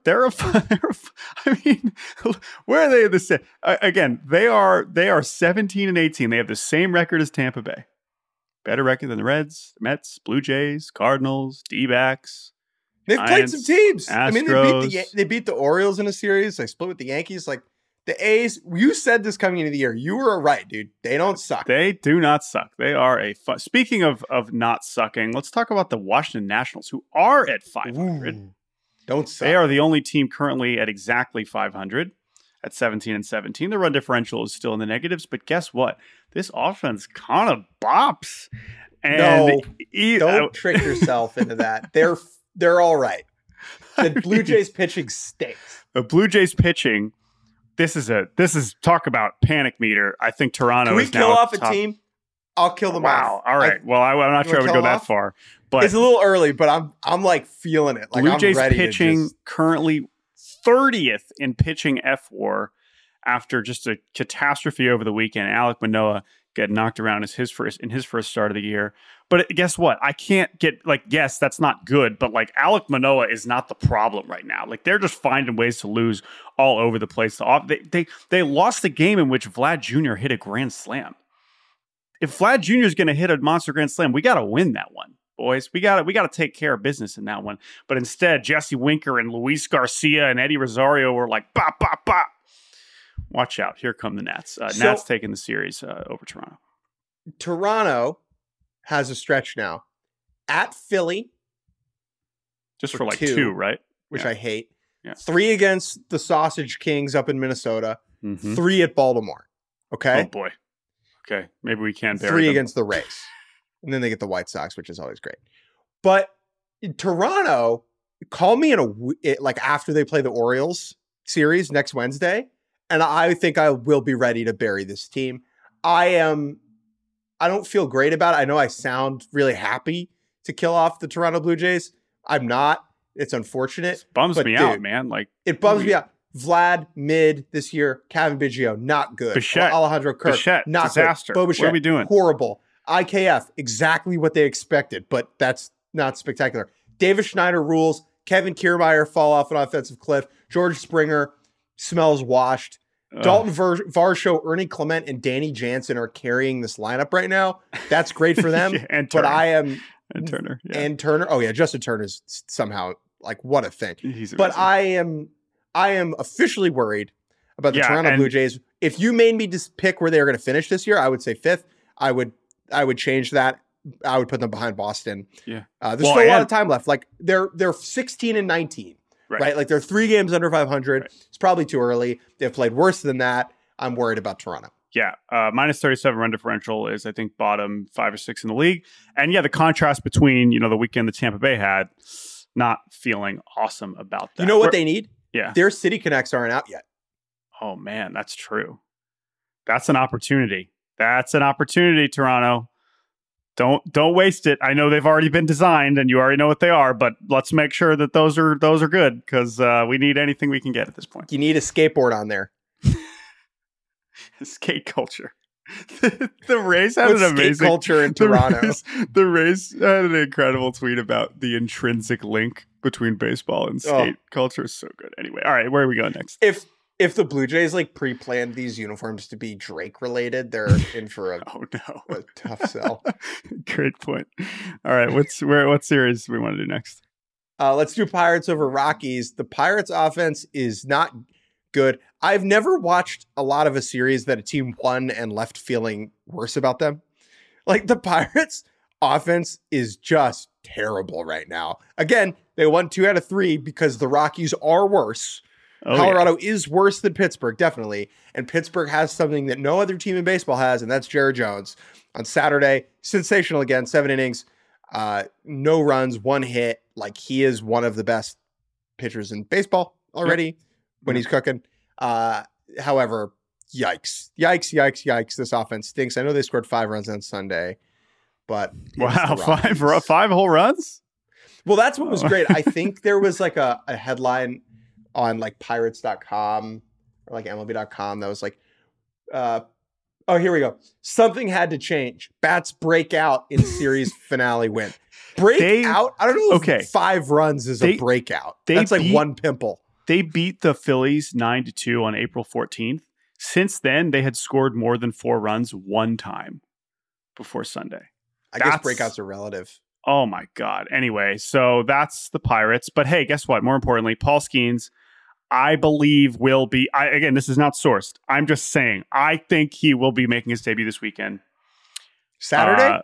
I mean, where are they in this? Again, they are 17-18. They have the same record as Tampa Bay. Better record than the Reds, the Mets, Blue Jays, Cardinals, D-backs. They've played some teams. Astros. I mean, they beat the Orioles in a series. They split with the Yankees. Like, The A's, you said this coming into the year. You were right, dude. They don't suck. They do not suck. They are a fun. Speaking of not sucking, let's talk about the Washington Nationals, who are at 500. Ooh, don't suck. They are the only team currently at exactly 500 at 17-17. The run differential is still in the negatives, but guess what? This offense kind of bops. And don't trick yourself into that. They're all right. The Blue Jays pitching stinks. The Blue Jays pitching. This is talk about panic meter. I think Toronto. Can we is kill now off a team? I'll kill them Wow. off. All right. Well, I'm not sure I would go that far. But it's a little early, but I'm like feeling it. Like Blue I'm Jays ready pitching currently 30th in pitching F4 after just a catastrophe over the weekend. Alek Manoah get knocked around in his first start of the year. But guess what? I can't get yes, that's not good, but Alek Manoah is not the problem right now. They're just finding ways to lose all over the place. They lost the game in which Vlad Jr. hit a grand slam. If Vlad Jr. is going to hit a monster grand slam, we got to win that one, boys. We got to take care of business in that one. But instead, Jesse Winker and Luis Garcia and Eddie Rosario were like, bop, bop, bop. Watch out. Here come the Nats. Nats taking the series over Toronto. Toronto has a stretch now at Philly. Just for two, right? Which I hate. Yeah. 3 against the Sausage Kings up in Minnesota. Mm-hmm. 3 at Baltimore. Okay? Oh, boy. Okay. Maybe we can bury 3 them. against the Rays. And then they get the White Sox, which is always great. But in Toronto, call me after they play the Orioles series next Wednesday, and I think I will be ready to bury this team. I don't feel great about it. I know I sound really happy to kill off the Toronto Blue Jays. I'm not. It's unfortunate. It bums me out, man. It bums me out. Vlad, mid this year. Kevin Biggio, not good. Bichette, Alejandro Kirk, Bichette, not disaster. good. Bo Bichette, what are we doing? Horrible. IKF, exactly what they expected, but that's not spectacular. David Schneider rules. Kevin Kiermaier fall off an offensive cliff. George Springer smells washed. Dalton Varsho, Ernie Clement, and Danny Jansen are carrying this lineup right now. That's great for them. And but I am and Turner. Yeah. And Turner. Oh yeah, Justin Turner's somehow what a thing. He's amazing. But I am officially worried about the Toronto Blue Jays. If you made me just pick where they were going to finish this year, I would say 5th. I would change that. I would put them behind Boston. Yeah. There's still a lot of time left. They're 16-19. Right? They're 3 games under 500. Right. It's probably too early. They've played worse than that. I'm worried about Toronto. Yeah. Minus 37 run differential is, I think, bottom 5 or 6 in the league. And yeah, the contrast between, the weekend that Tampa Bay had, not feeling awesome about that. You know what they need? Yeah. Their City Connects aren't out yet. Oh, man, that's true. That's an opportunity. Toronto. Don't waste it. I know they've already been designed and you already know what they are, but let's make sure that those are good because we need anything we can get at this point. You need a skateboard on there. Skate culture. The Rays had an amazing skate culture in Toronto. The Rays had an incredible tweet about the intrinsic link between baseball and skate culture. Is so good. Anyway, all right, where are we going next? If the Blue Jays pre-planned these uniforms to be Drake related, they're in for a tough sell. Great point. All right, what series do we want to do next? Let's do Pirates over Rockies. The Pirates offense is not good. I've never watched a lot of a series that a team won and left feeling worse about them. The Pirates offense is just terrible right now. Again, they won 2 out of 3 because the Rockies are worse. Colorado is worse than Pittsburgh, definitely. And Pittsburgh has something that no other team in baseball has, and that's Jared Jones. On Saturday, sensational again, 7 innings, no runs, 1 hit. He is one of the best pitchers in baseball already when he's cooking. However, yikes. This offense stinks. I know they scored 5 runs on Sunday, but wow, 5 whole runs? Well, that's what was great. I think there was a headline on pirates.com or MLB.com that was here we go. Something had to change. Bats break out in series finale win. Breakout? I don't know if 5 runs is a breakout. That's 1 pimple. They beat the Phillies 9-2 on April 14th. Since then, they had scored more than 4 runs 1 time before Sunday. I guess breakouts are relative. Oh, my God. Anyway, so that's the Pirates. But hey, guess what? More importantly, Paul Skeens, I believe will be, again, this is not sourced. I'm just saying, I think he will be making his debut this weekend. Saturday?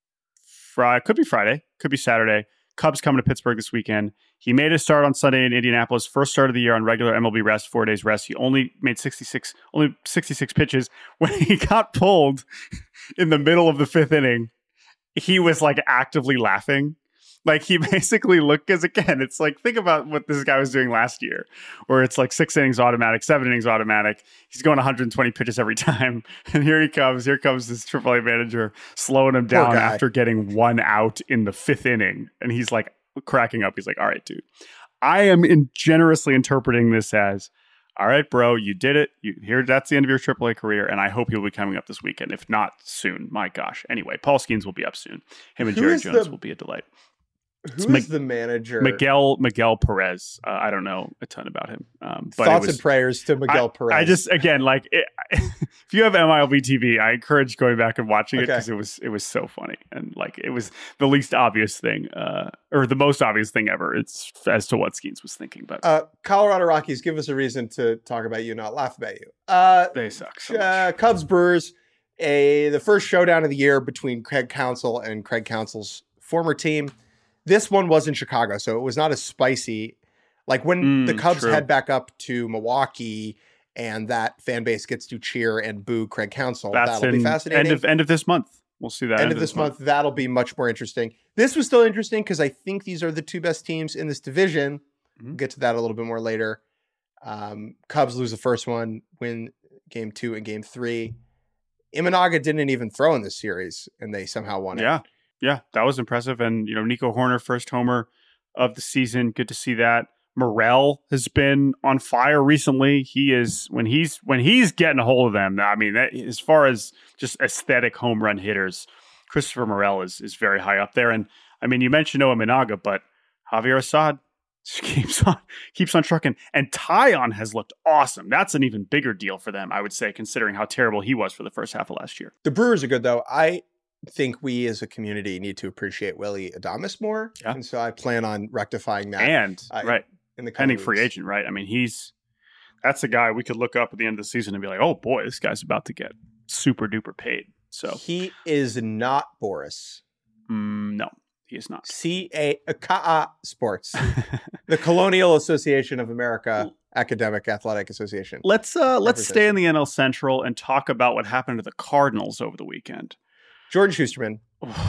Could be Friday. Could be Saturday. Cubs coming to Pittsburgh this weekend. He made a start on Sunday in Indianapolis. First start of the year on regular MLB rest, 4 days rest. He only made 66 pitches. When he got pulled in the middle of the fifth inning, he was like actively laughing. Like he basically looked, because again, it's like, think about what this guy was doing last year, where it's like 6 innings automatic, 7 innings automatic. He's going 120 pitches every time. And here comes this AAA manager slowing him down after getting 1 out in the 5th inning. And he's like cracking up. He's like, all right, dude, I am generously interpreting this as, all right, bro, you did it. That's the end of your AAA career, and I hope you'll be coming up this weekend, if not soon. My gosh. Anyway, Paul Skeens will be up soon. Him and Jerry Jones will be a delight. Who is the manager? Miguel Perez. I don't know a ton about him. But thoughts and prayers to Miguel Perez. I just, again, like, if you have MILB TV, I encourage going back and watching it, because it was so funny, and like it was the least obvious thing, or the most obvious thing ever. It's as to what Skeens was thinking. But Colorado Rockies, give us a reason to talk about you, not laugh about you. They suck. So much. Cubs Brewers, the first showdown of the year between Craig Counsell and Craig Counsell's former team. This one was in Chicago, so it was not as spicy. Like when the Cubs head back up to Milwaukee and that fan base gets to cheer and boo Craig Counsell, that'll be fascinating. End of this month. We'll see that. End of this month. That'll be much more interesting. This was still interesting because I think these are the 2 best teams in this division. We'll get to that a little bit more later. Cubs lose the first one, win game 2 and game 3. Imanaga didn't even throw in this series, and they somehow won it. Yeah, that was impressive. And, Nico Horner, first homer of the season. Good to see that. Morel has been on fire recently. He is, when he's getting a hold of them, I mean, as far as just aesthetic home run hitters, Christopher Morel is very high up there. And, I mean, you mentioned Noah Minaga, but Javier Assad keeps on trucking. And Taillon has looked awesome. That's an even bigger deal for them, I would say, considering how terrible he was for the first half of last year. The Brewers are good, though. I think we as a community need to appreciate Willy Adames more. Yeah. And so I plan on rectifying that. And in the pending free agent, right? I mean, that's a guy we could look up at the end of the season and be like, oh boy, this guy's about to get super duper paid. So he is not Boris. No, he is not. CA Sports, the Colonial Association of America Academic Athletic Association. Let's stay in the NL Central and talk about what happened to the Cardinals over the weekend. Jordan Schusterman,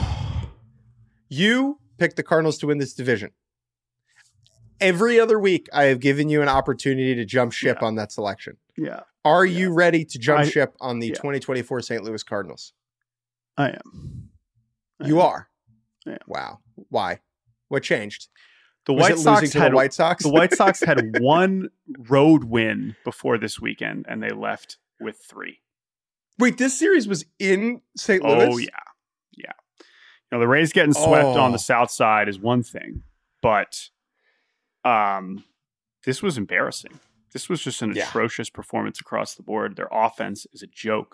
you picked the Cardinals to win this division. Every other week, I have given you an opportunity to jump ship on that selection. Yeah. Are you ready to jump ship on the 2024 St. Louis Cardinals? I am. You are? Yeah. Wow. Why? What changed? The White Sox had one road win before this weekend, and they left with 3. Wait, this series was in St. Louis? Oh, yeah. The Rays getting swept on the south side is one thing, but this was embarrassing. This was just an atrocious performance across the board. Their offense is a joke.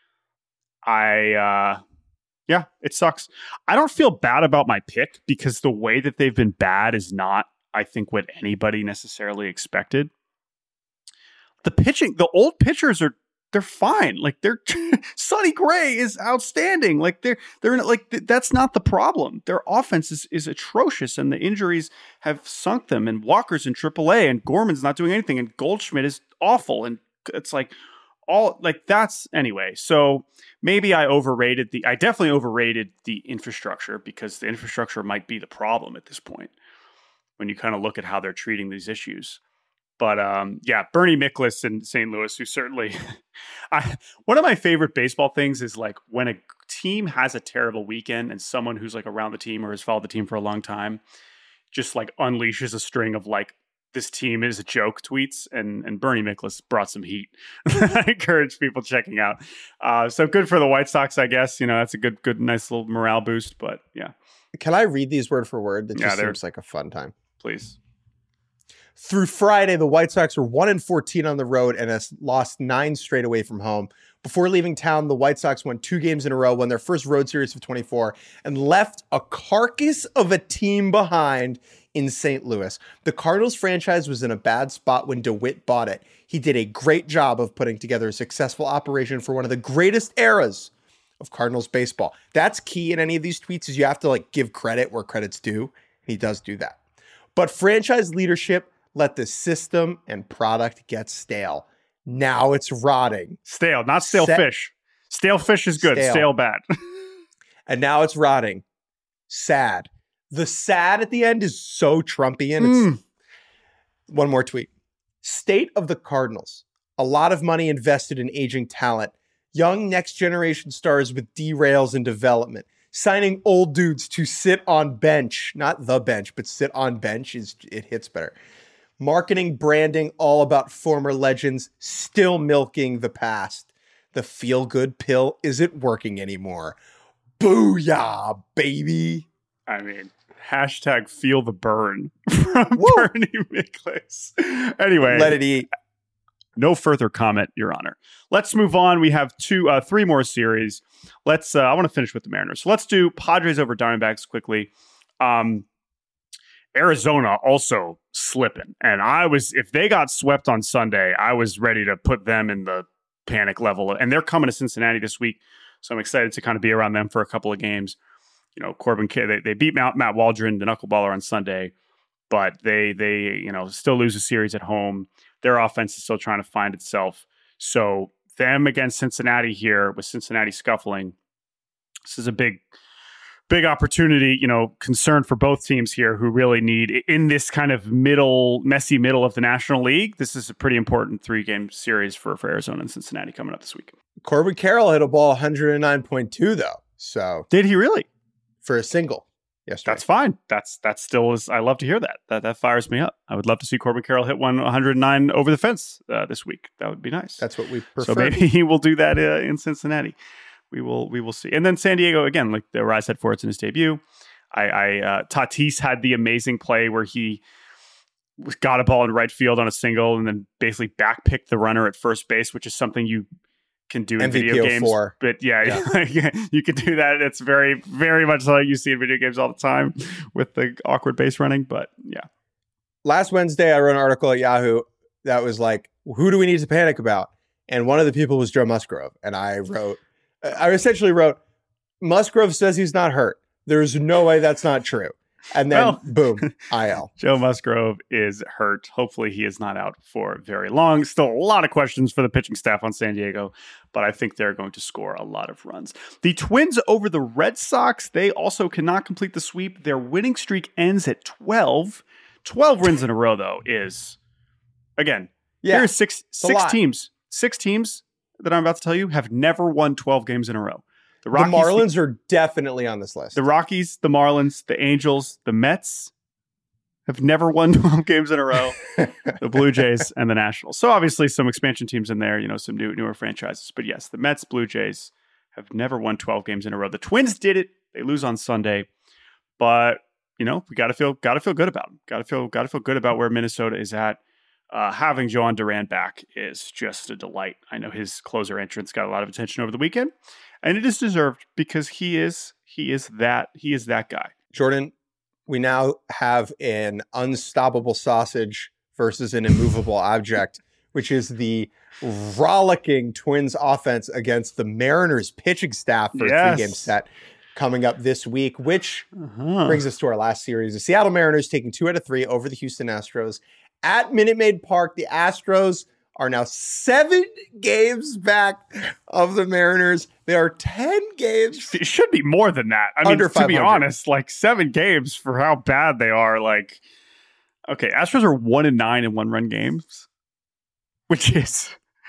It sucks. I don't feel bad about my pick because the way that they've been bad is not, I think, what anybody necessarily expected. The pitching, the old pitchers they're fine. Like Sonny Gray is outstanding. Like they're like that's not the problem. Their offense is atrocious, and the injuries have sunk them. And Walker's in AAA, and Gorman's not doing anything, and Goldschmidt is awful. And it's like that's anyway. So maybe I definitely overrated the infrastructure, because the infrastructure might be the problem at this point when you kind of look at how they're treating these issues. But Bernie Miklasz in St. Louis, who certainly, one of my favorite baseball things is like when a team has a terrible weekend and someone who's like around the team or has followed the team for a long time just like unleashes a string of like, this team is a joke tweets, and Bernie Miklasz brought some heat. I encourage people checking out. So good for the White Sox, I guess. That's a good, nice little morale boost. But yeah, can I read these word for word? That just seems like a fun time. Please. Through Friday, the White Sox were 1-14 on the road and has lost 9 straight away from home. Before leaving town, the White Sox won 2 games in a row, won their first road series of 24, and left a carcass of a team behind in St. Louis. The Cardinals franchise was in a bad spot when DeWitt bought it. He did a great job of putting together a successful operation for one of the greatest eras of Cardinals baseball. That's key in any of these tweets, is you have to like give credit where credit's due. He does do that. But franchise leadership let the system and product get stale. Now it's rotting. Stale, not stale fish. Stale fish is good. Stale bad. And now it's rotting. Sad. The sad at the end is so Trumpian. One more tweet. State of the Cardinals. A lot of money invested in aging talent. Young next generation stars with derails in development. Signing old dudes to sit on bench. Not the bench, but sit on bench. It hits better. Marketing, branding, all about former legends. Still milking the past. The feel-good pill isn't working anymore. Booyah, baby. I mean, hashtag feel the burn from Bernie Miklasz. Anyway. Let it eat. No further comment, Your Honor. Let's move on. We have three more series. I want to finish with the Mariners. So let's do Padres over Diamondbacks quickly. Arizona also slipping. And if they got swept on Sunday, I was ready to put them in the panic level. And they're coming to Cincinnati this week. So I'm excited to kind of be around them for a couple of games. You know, Corbin, they beat Matt Waldron, the knuckleballer, on Sunday, but they still lose a series at home. Their offense is still trying to find itself. So them against Cincinnati here, with Cincinnati scuffling, this is a big opportunity, concern for both teams here, who really need, in this kind of messy middle of the National League, this is a pretty important 3-game series for Arizona and Cincinnati coming up this week. Corbin Carroll hit a ball 109.2 though. So did he really? For a single yesterday. That's fine. That's still I love to hear that. That fires me up. I would love to see Corbin Carroll hit 109 over the fence this week. That would be nice. That's what we prefer. So maybe he will do that in Cincinnati. We will see. And then San Diego, again, like the Rise head forwards in his debut. Tatis had the amazing play where he got a ball in right field on a single and then basically backpicked the runner at first base, which is something you can do in MVP video games. 04. But yeah, you can do that. It's very, very much like you see in video games all the time with the awkward base running. But yeah. Last Wednesday, I wrote an article at Yahoo that was like, who do we need to panic about? And one of the people was Joe Musgrove. And I essentially wrote, Musgrove says he's not hurt. There's no way that's not true. And then, boom, IL. Joe Musgrove is hurt. Hopefully he is not out for very long. Still a lot of questions for the pitching staff on San Diego, but I think they're going to score a lot of runs. The Twins over the Red Sox, they also cannot complete the sweep. Their winning streak ends at 12. 12 wins in a row, though, is, again, here's six teams. 6 teams that I'm about to tell you have never won 12 games in a row. The Marlins are definitely on this list. The Rockies, the Marlins, the Angels, the Mets have never won 12 games in a row. The Blue Jays and the Nationals. So obviously some expansion teams in there, some newer franchises. But yes, the Mets, Blue Jays have never won 12 games in a row. The Twins did it. They lose on Sunday. But, we got to feel good about them. Got to feel good about where Minnesota is at. Having Joan Duran back is just a delight. I know his closer entrance got a lot of attention over the weekend. And it is deserved because he is that guy. Jordan, we now have an unstoppable sausage versus an immovable object, which is the rollicking Twins offense against the Mariners pitching staff for a 3-game set coming up this week, which brings us to our last series. The Seattle Mariners taking 2 out of 3 over the Houston Astros at Minute Maid Park. The Astros are now 7 games back of the Mariners. They are 10 games. It should be more than that. I mean, to be honest, 7 games for how bad they are. Okay, Astros are 1-9 in 1-run games, which is,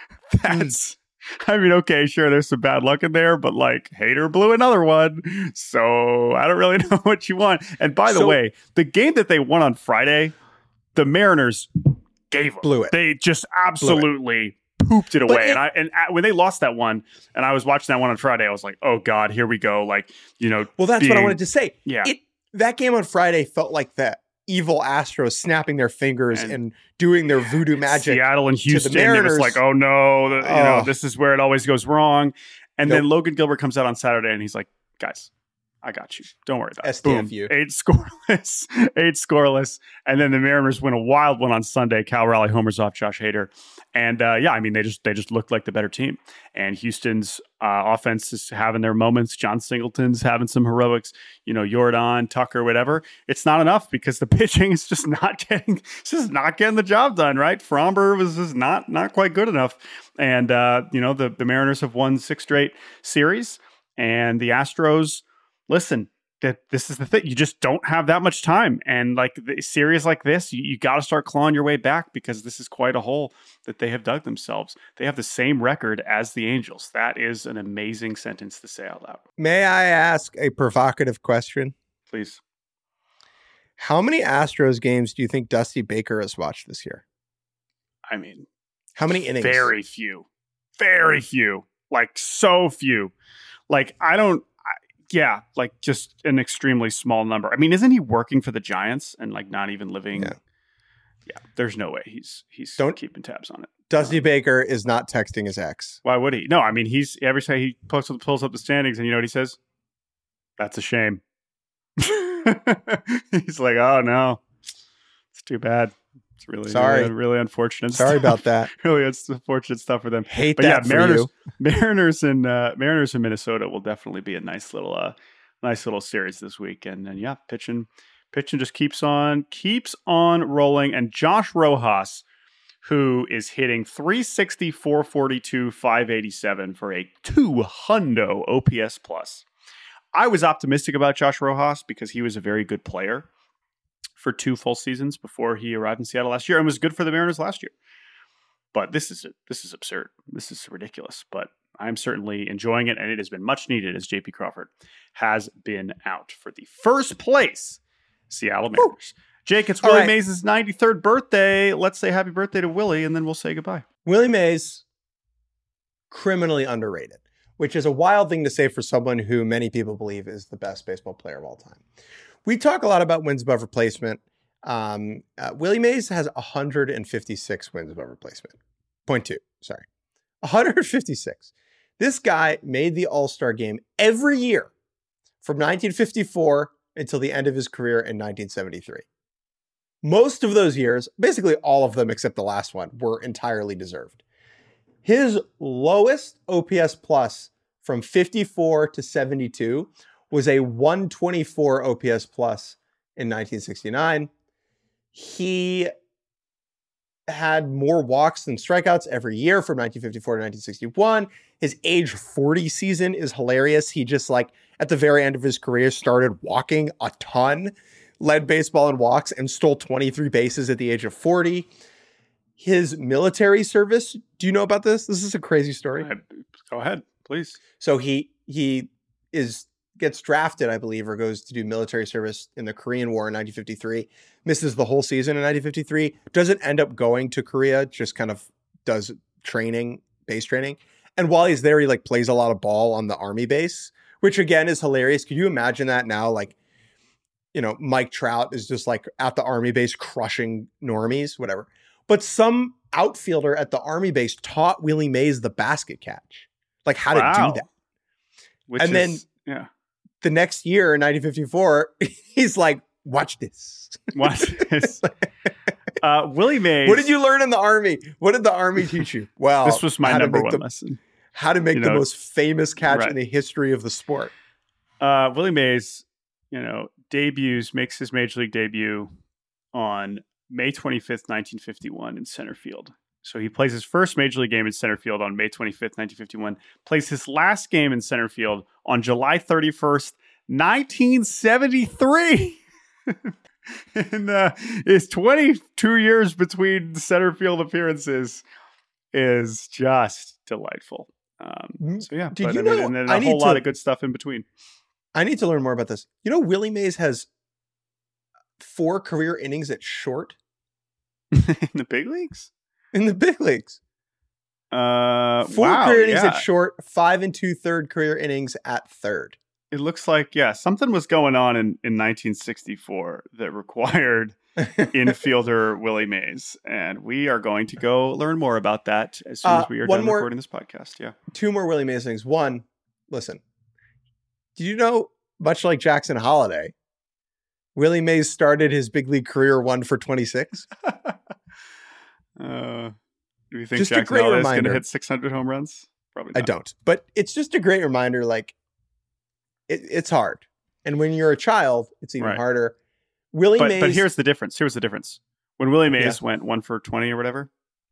okay, sure, there's some bad luck in there, but Hader blew another one. So I don't really know what you want. And by the way, the game that they won on Friday, the Mariners blew it. They just absolutely pooped it away. And when they lost that one, and I was watching that one on Friday, I was like, oh God, here we go. Well, that's what I wanted to say. Yeah. That game on Friday felt like the evil Astros snapping their fingers and doing their voodoo magic. Seattle and Houston, it was like, oh no, this is where it always goes wrong. And then Logan Gilbert comes out on Saturday and he's like, guys, I got you. Don't worry about it. STFU. Boom. 8 scoreless. And then the Mariners win a wild one on Sunday. Cal Raleigh homers off Josh Hader. And they just looked like the better team. And Houston's offense is having their moments. John Singleton's having some heroics. Yordan, Tucker, whatever. It's not enough because the pitching is just not getting the job done. Right? Fromber was just not quite good enough. And the Mariners have won 6 straight series, and the Astros. Listen, this is the thing. You just don't have that much time. And like the series like this, you got to start clawing your way back because this is quite a hole that they have dug themselves. They have the same record as the Angels. That is an amazing sentence to say out loud. May I ask a provocative question? Please. How many Astros games do you think Dusty Baker has watched this year? I mean, how many innings? Very few. Very few. Like so few. Like yeah, like just an extremely small number. I mean, isn't he working for the Giants and like not even living? Yeah, there's no way he's keeping tabs on it. Dusty Baker is not texting his ex. Why would he? No, I mean, he's every time he pulls up the standings, and you know what he says? That's a shame. He's like, oh no, it's too bad. It's really, really unfortunate. Sorry about that. Really, it's unfortunate stuff for them. Hate but that for you. Mariners in Minnesota will definitely be a nice little series this week. And then pitching just keeps on rolling. And Josh Rojas, who is hitting 360, 442, 587 for a 200 OPS plus. I was optimistic about Josh Rojas because he was a very good player for 2 full seasons before he arrived in Seattle last year and was good for the Mariners last year. But this is absurd. This is ridiculous. But I'm certainly enjoying it, and it has been much needed as JP Crawford has been out for the first place Seattle Mariners. Woo! Jake, it's Willie Mays' 93rd birthday. Let's say happy birthday to Willie, and then we'll say goodbye. Willie Mays, criminally underrated, which is a wild thing to say for someone who many people believe is the best baseball player of all time. We talk a lot about wins above replacement. Willie Mays has 156 wins above replacement. 156. This guy made the All-Star game every year from 1954 until the end of his career in 1973. Most of those years, basically all of them except the last one, were entirely deserved. His lowest OPS plus from 54 to 72 was a 124 OPS plus in 1969. He had more walks than strikeouts every year from 1954 to 1961. His age 40 season is hilarious. He just at the very end of his career started walking a ton, led baseball in walks, and stole 23 bases at the age of 40. His military service, do you know about this? This is a crazy story. Go ahead, please. So he gets drafted, I believe, or goes to do military service in the Korean War in 1953, misses the whole season in 1953, doesn't end up going to Korea, just kind of does base training. And while he's there, he plays a lot of ball on the army base, which again is hilarious. Could you imagine that now? Mike Trout is just at the army base crushing normies, whatever. But some outfielder at the army base taught Willie Mays the basket catch, how to do that. Then the next year in 1954, he's like, watch this. Watch this. Willie Mays. What did you learn in the Army? What did the Army teach you? Well, this was my number one lesson. How to make the most famous catch in the history of the sport. Willie Mays, makes his major league debut on May 25th, 1951 in center field. So he plays his first major league game in center field on May 25th, 1951, plays his last game in center field on July 31st, 1973. And his 22 years between center field appearances is just delightful. And then a whole lot of good stuff in between. I need to learn more about this. Willie Mays has 4 career innings at short. In the big leagues? In the big leagues. 4 career innings at short, 5 2/3 career innings at third. It looks like, something was going on in 1964 that required infielder Willie Mays. And we are going to go learn more about that as soon as we are done recording this podcast. Yeah. 2 more Willie Mays things. One, listen, did you know much like Jackson Holiday, Willie Mays started his big league career 1 for 26. Do you think just Jackson Holiday is going to hit 600 home runs? Probably not. I don't. But it's just a great reminder, like, it's hard. And when you're a child, it's even harder. Willie Mays... But here's the difference. When Willie Mays went 1 for 20 or whatever,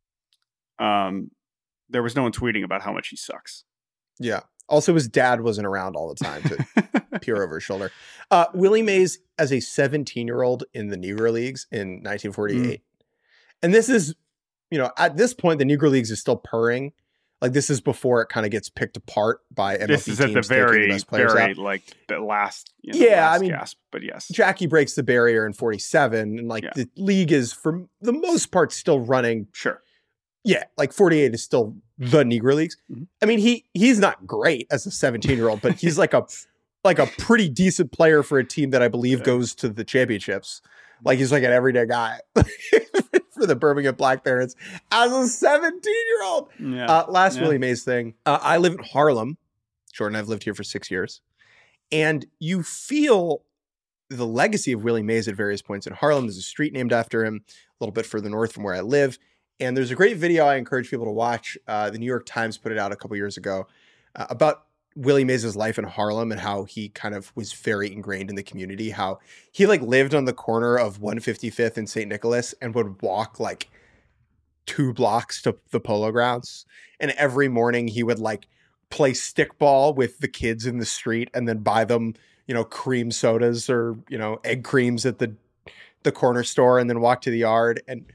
there was no one tweeting about how much he sucks. Yeah. Also, his dad wasn't around all the time to peer over his shoulder. Willie Mays as a 17-year-old in the Negro Leagues in 1948. And this is, at this point, the Negro Leagues is still purring. Like, this is before it kind of gets picked apart by MLB This is at the very the last gasp, but yes. Jackie breaks the barrier in 47, and the league is, for the most part, still running. Sure. Yeah, 48 is still the Negro Leagues. Mm-hmm. I mean, he's not great as a 17-year-old, but he's like a pretty decent player for a team that I believe goes to the championships. Like, he's like an everyday guy for the Birmingham Black Parrots as a 17-year-old. Yeah. Willie Mays thing. I live in Harlem. Jordan, I've lived here for 6 years. And you feel the legacy of Willie Mays at various points in Harlem. There's a street named after him a little bit further north from where I live. And there's a great video I encourage people to watch. The New York Times put it out a couple years ago about Willie Mays' life in Harlem and how he kind of was very ingrained in the community, how he lived on the corner of 155th and St. Nicholas and would walk 2 blocks to the Polo Grounds. And every morning he would play stickball with the kids in the street and then buy them, cream sodas or, egg creams at the corner store and then walk to the yard. And,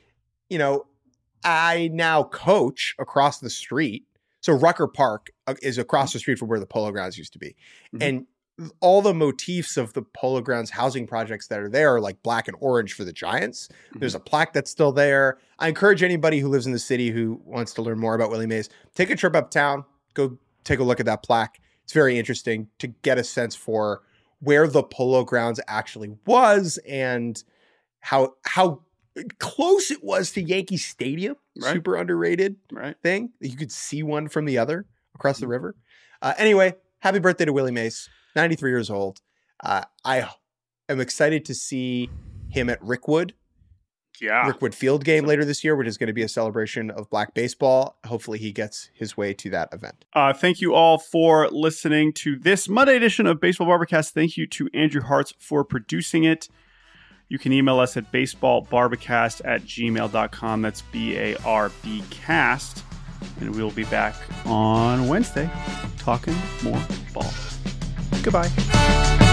I now coach across the street. So Rucker Park is across the street from where the Polo Grounds used to be. Mm-hmm. And all the motifs of the Polo Grounds housing projects that are there are black and orange for the Giants. Mm-hmm. There's a plaque that's still there. I encourage anybody who lives in the city who wants to learn more about Willie Mays, take a trip uptown, go take a look at that plaque. It's very interesting to get a sense for where the Polo Grounds actually was and how close it was to Yankee Stadium. Right. Super underrated thing. You could see one from the other across the river. Anyway, happy birthday to Willie Mays, 93 years old. I am excited to see him at Rickwood Field game later this year, which is going to be a celebration of Black baseball. Hopefully he gets his way to that event. Thank you all for listening to this Monday edition of Baseball Barbacast. Thank you to Andrew Hartz for producing it. You can email us at baseballbarbacast@gmail.com. That's BARBcast. And we'll be back on Wednesday talking more ball. Goodbye.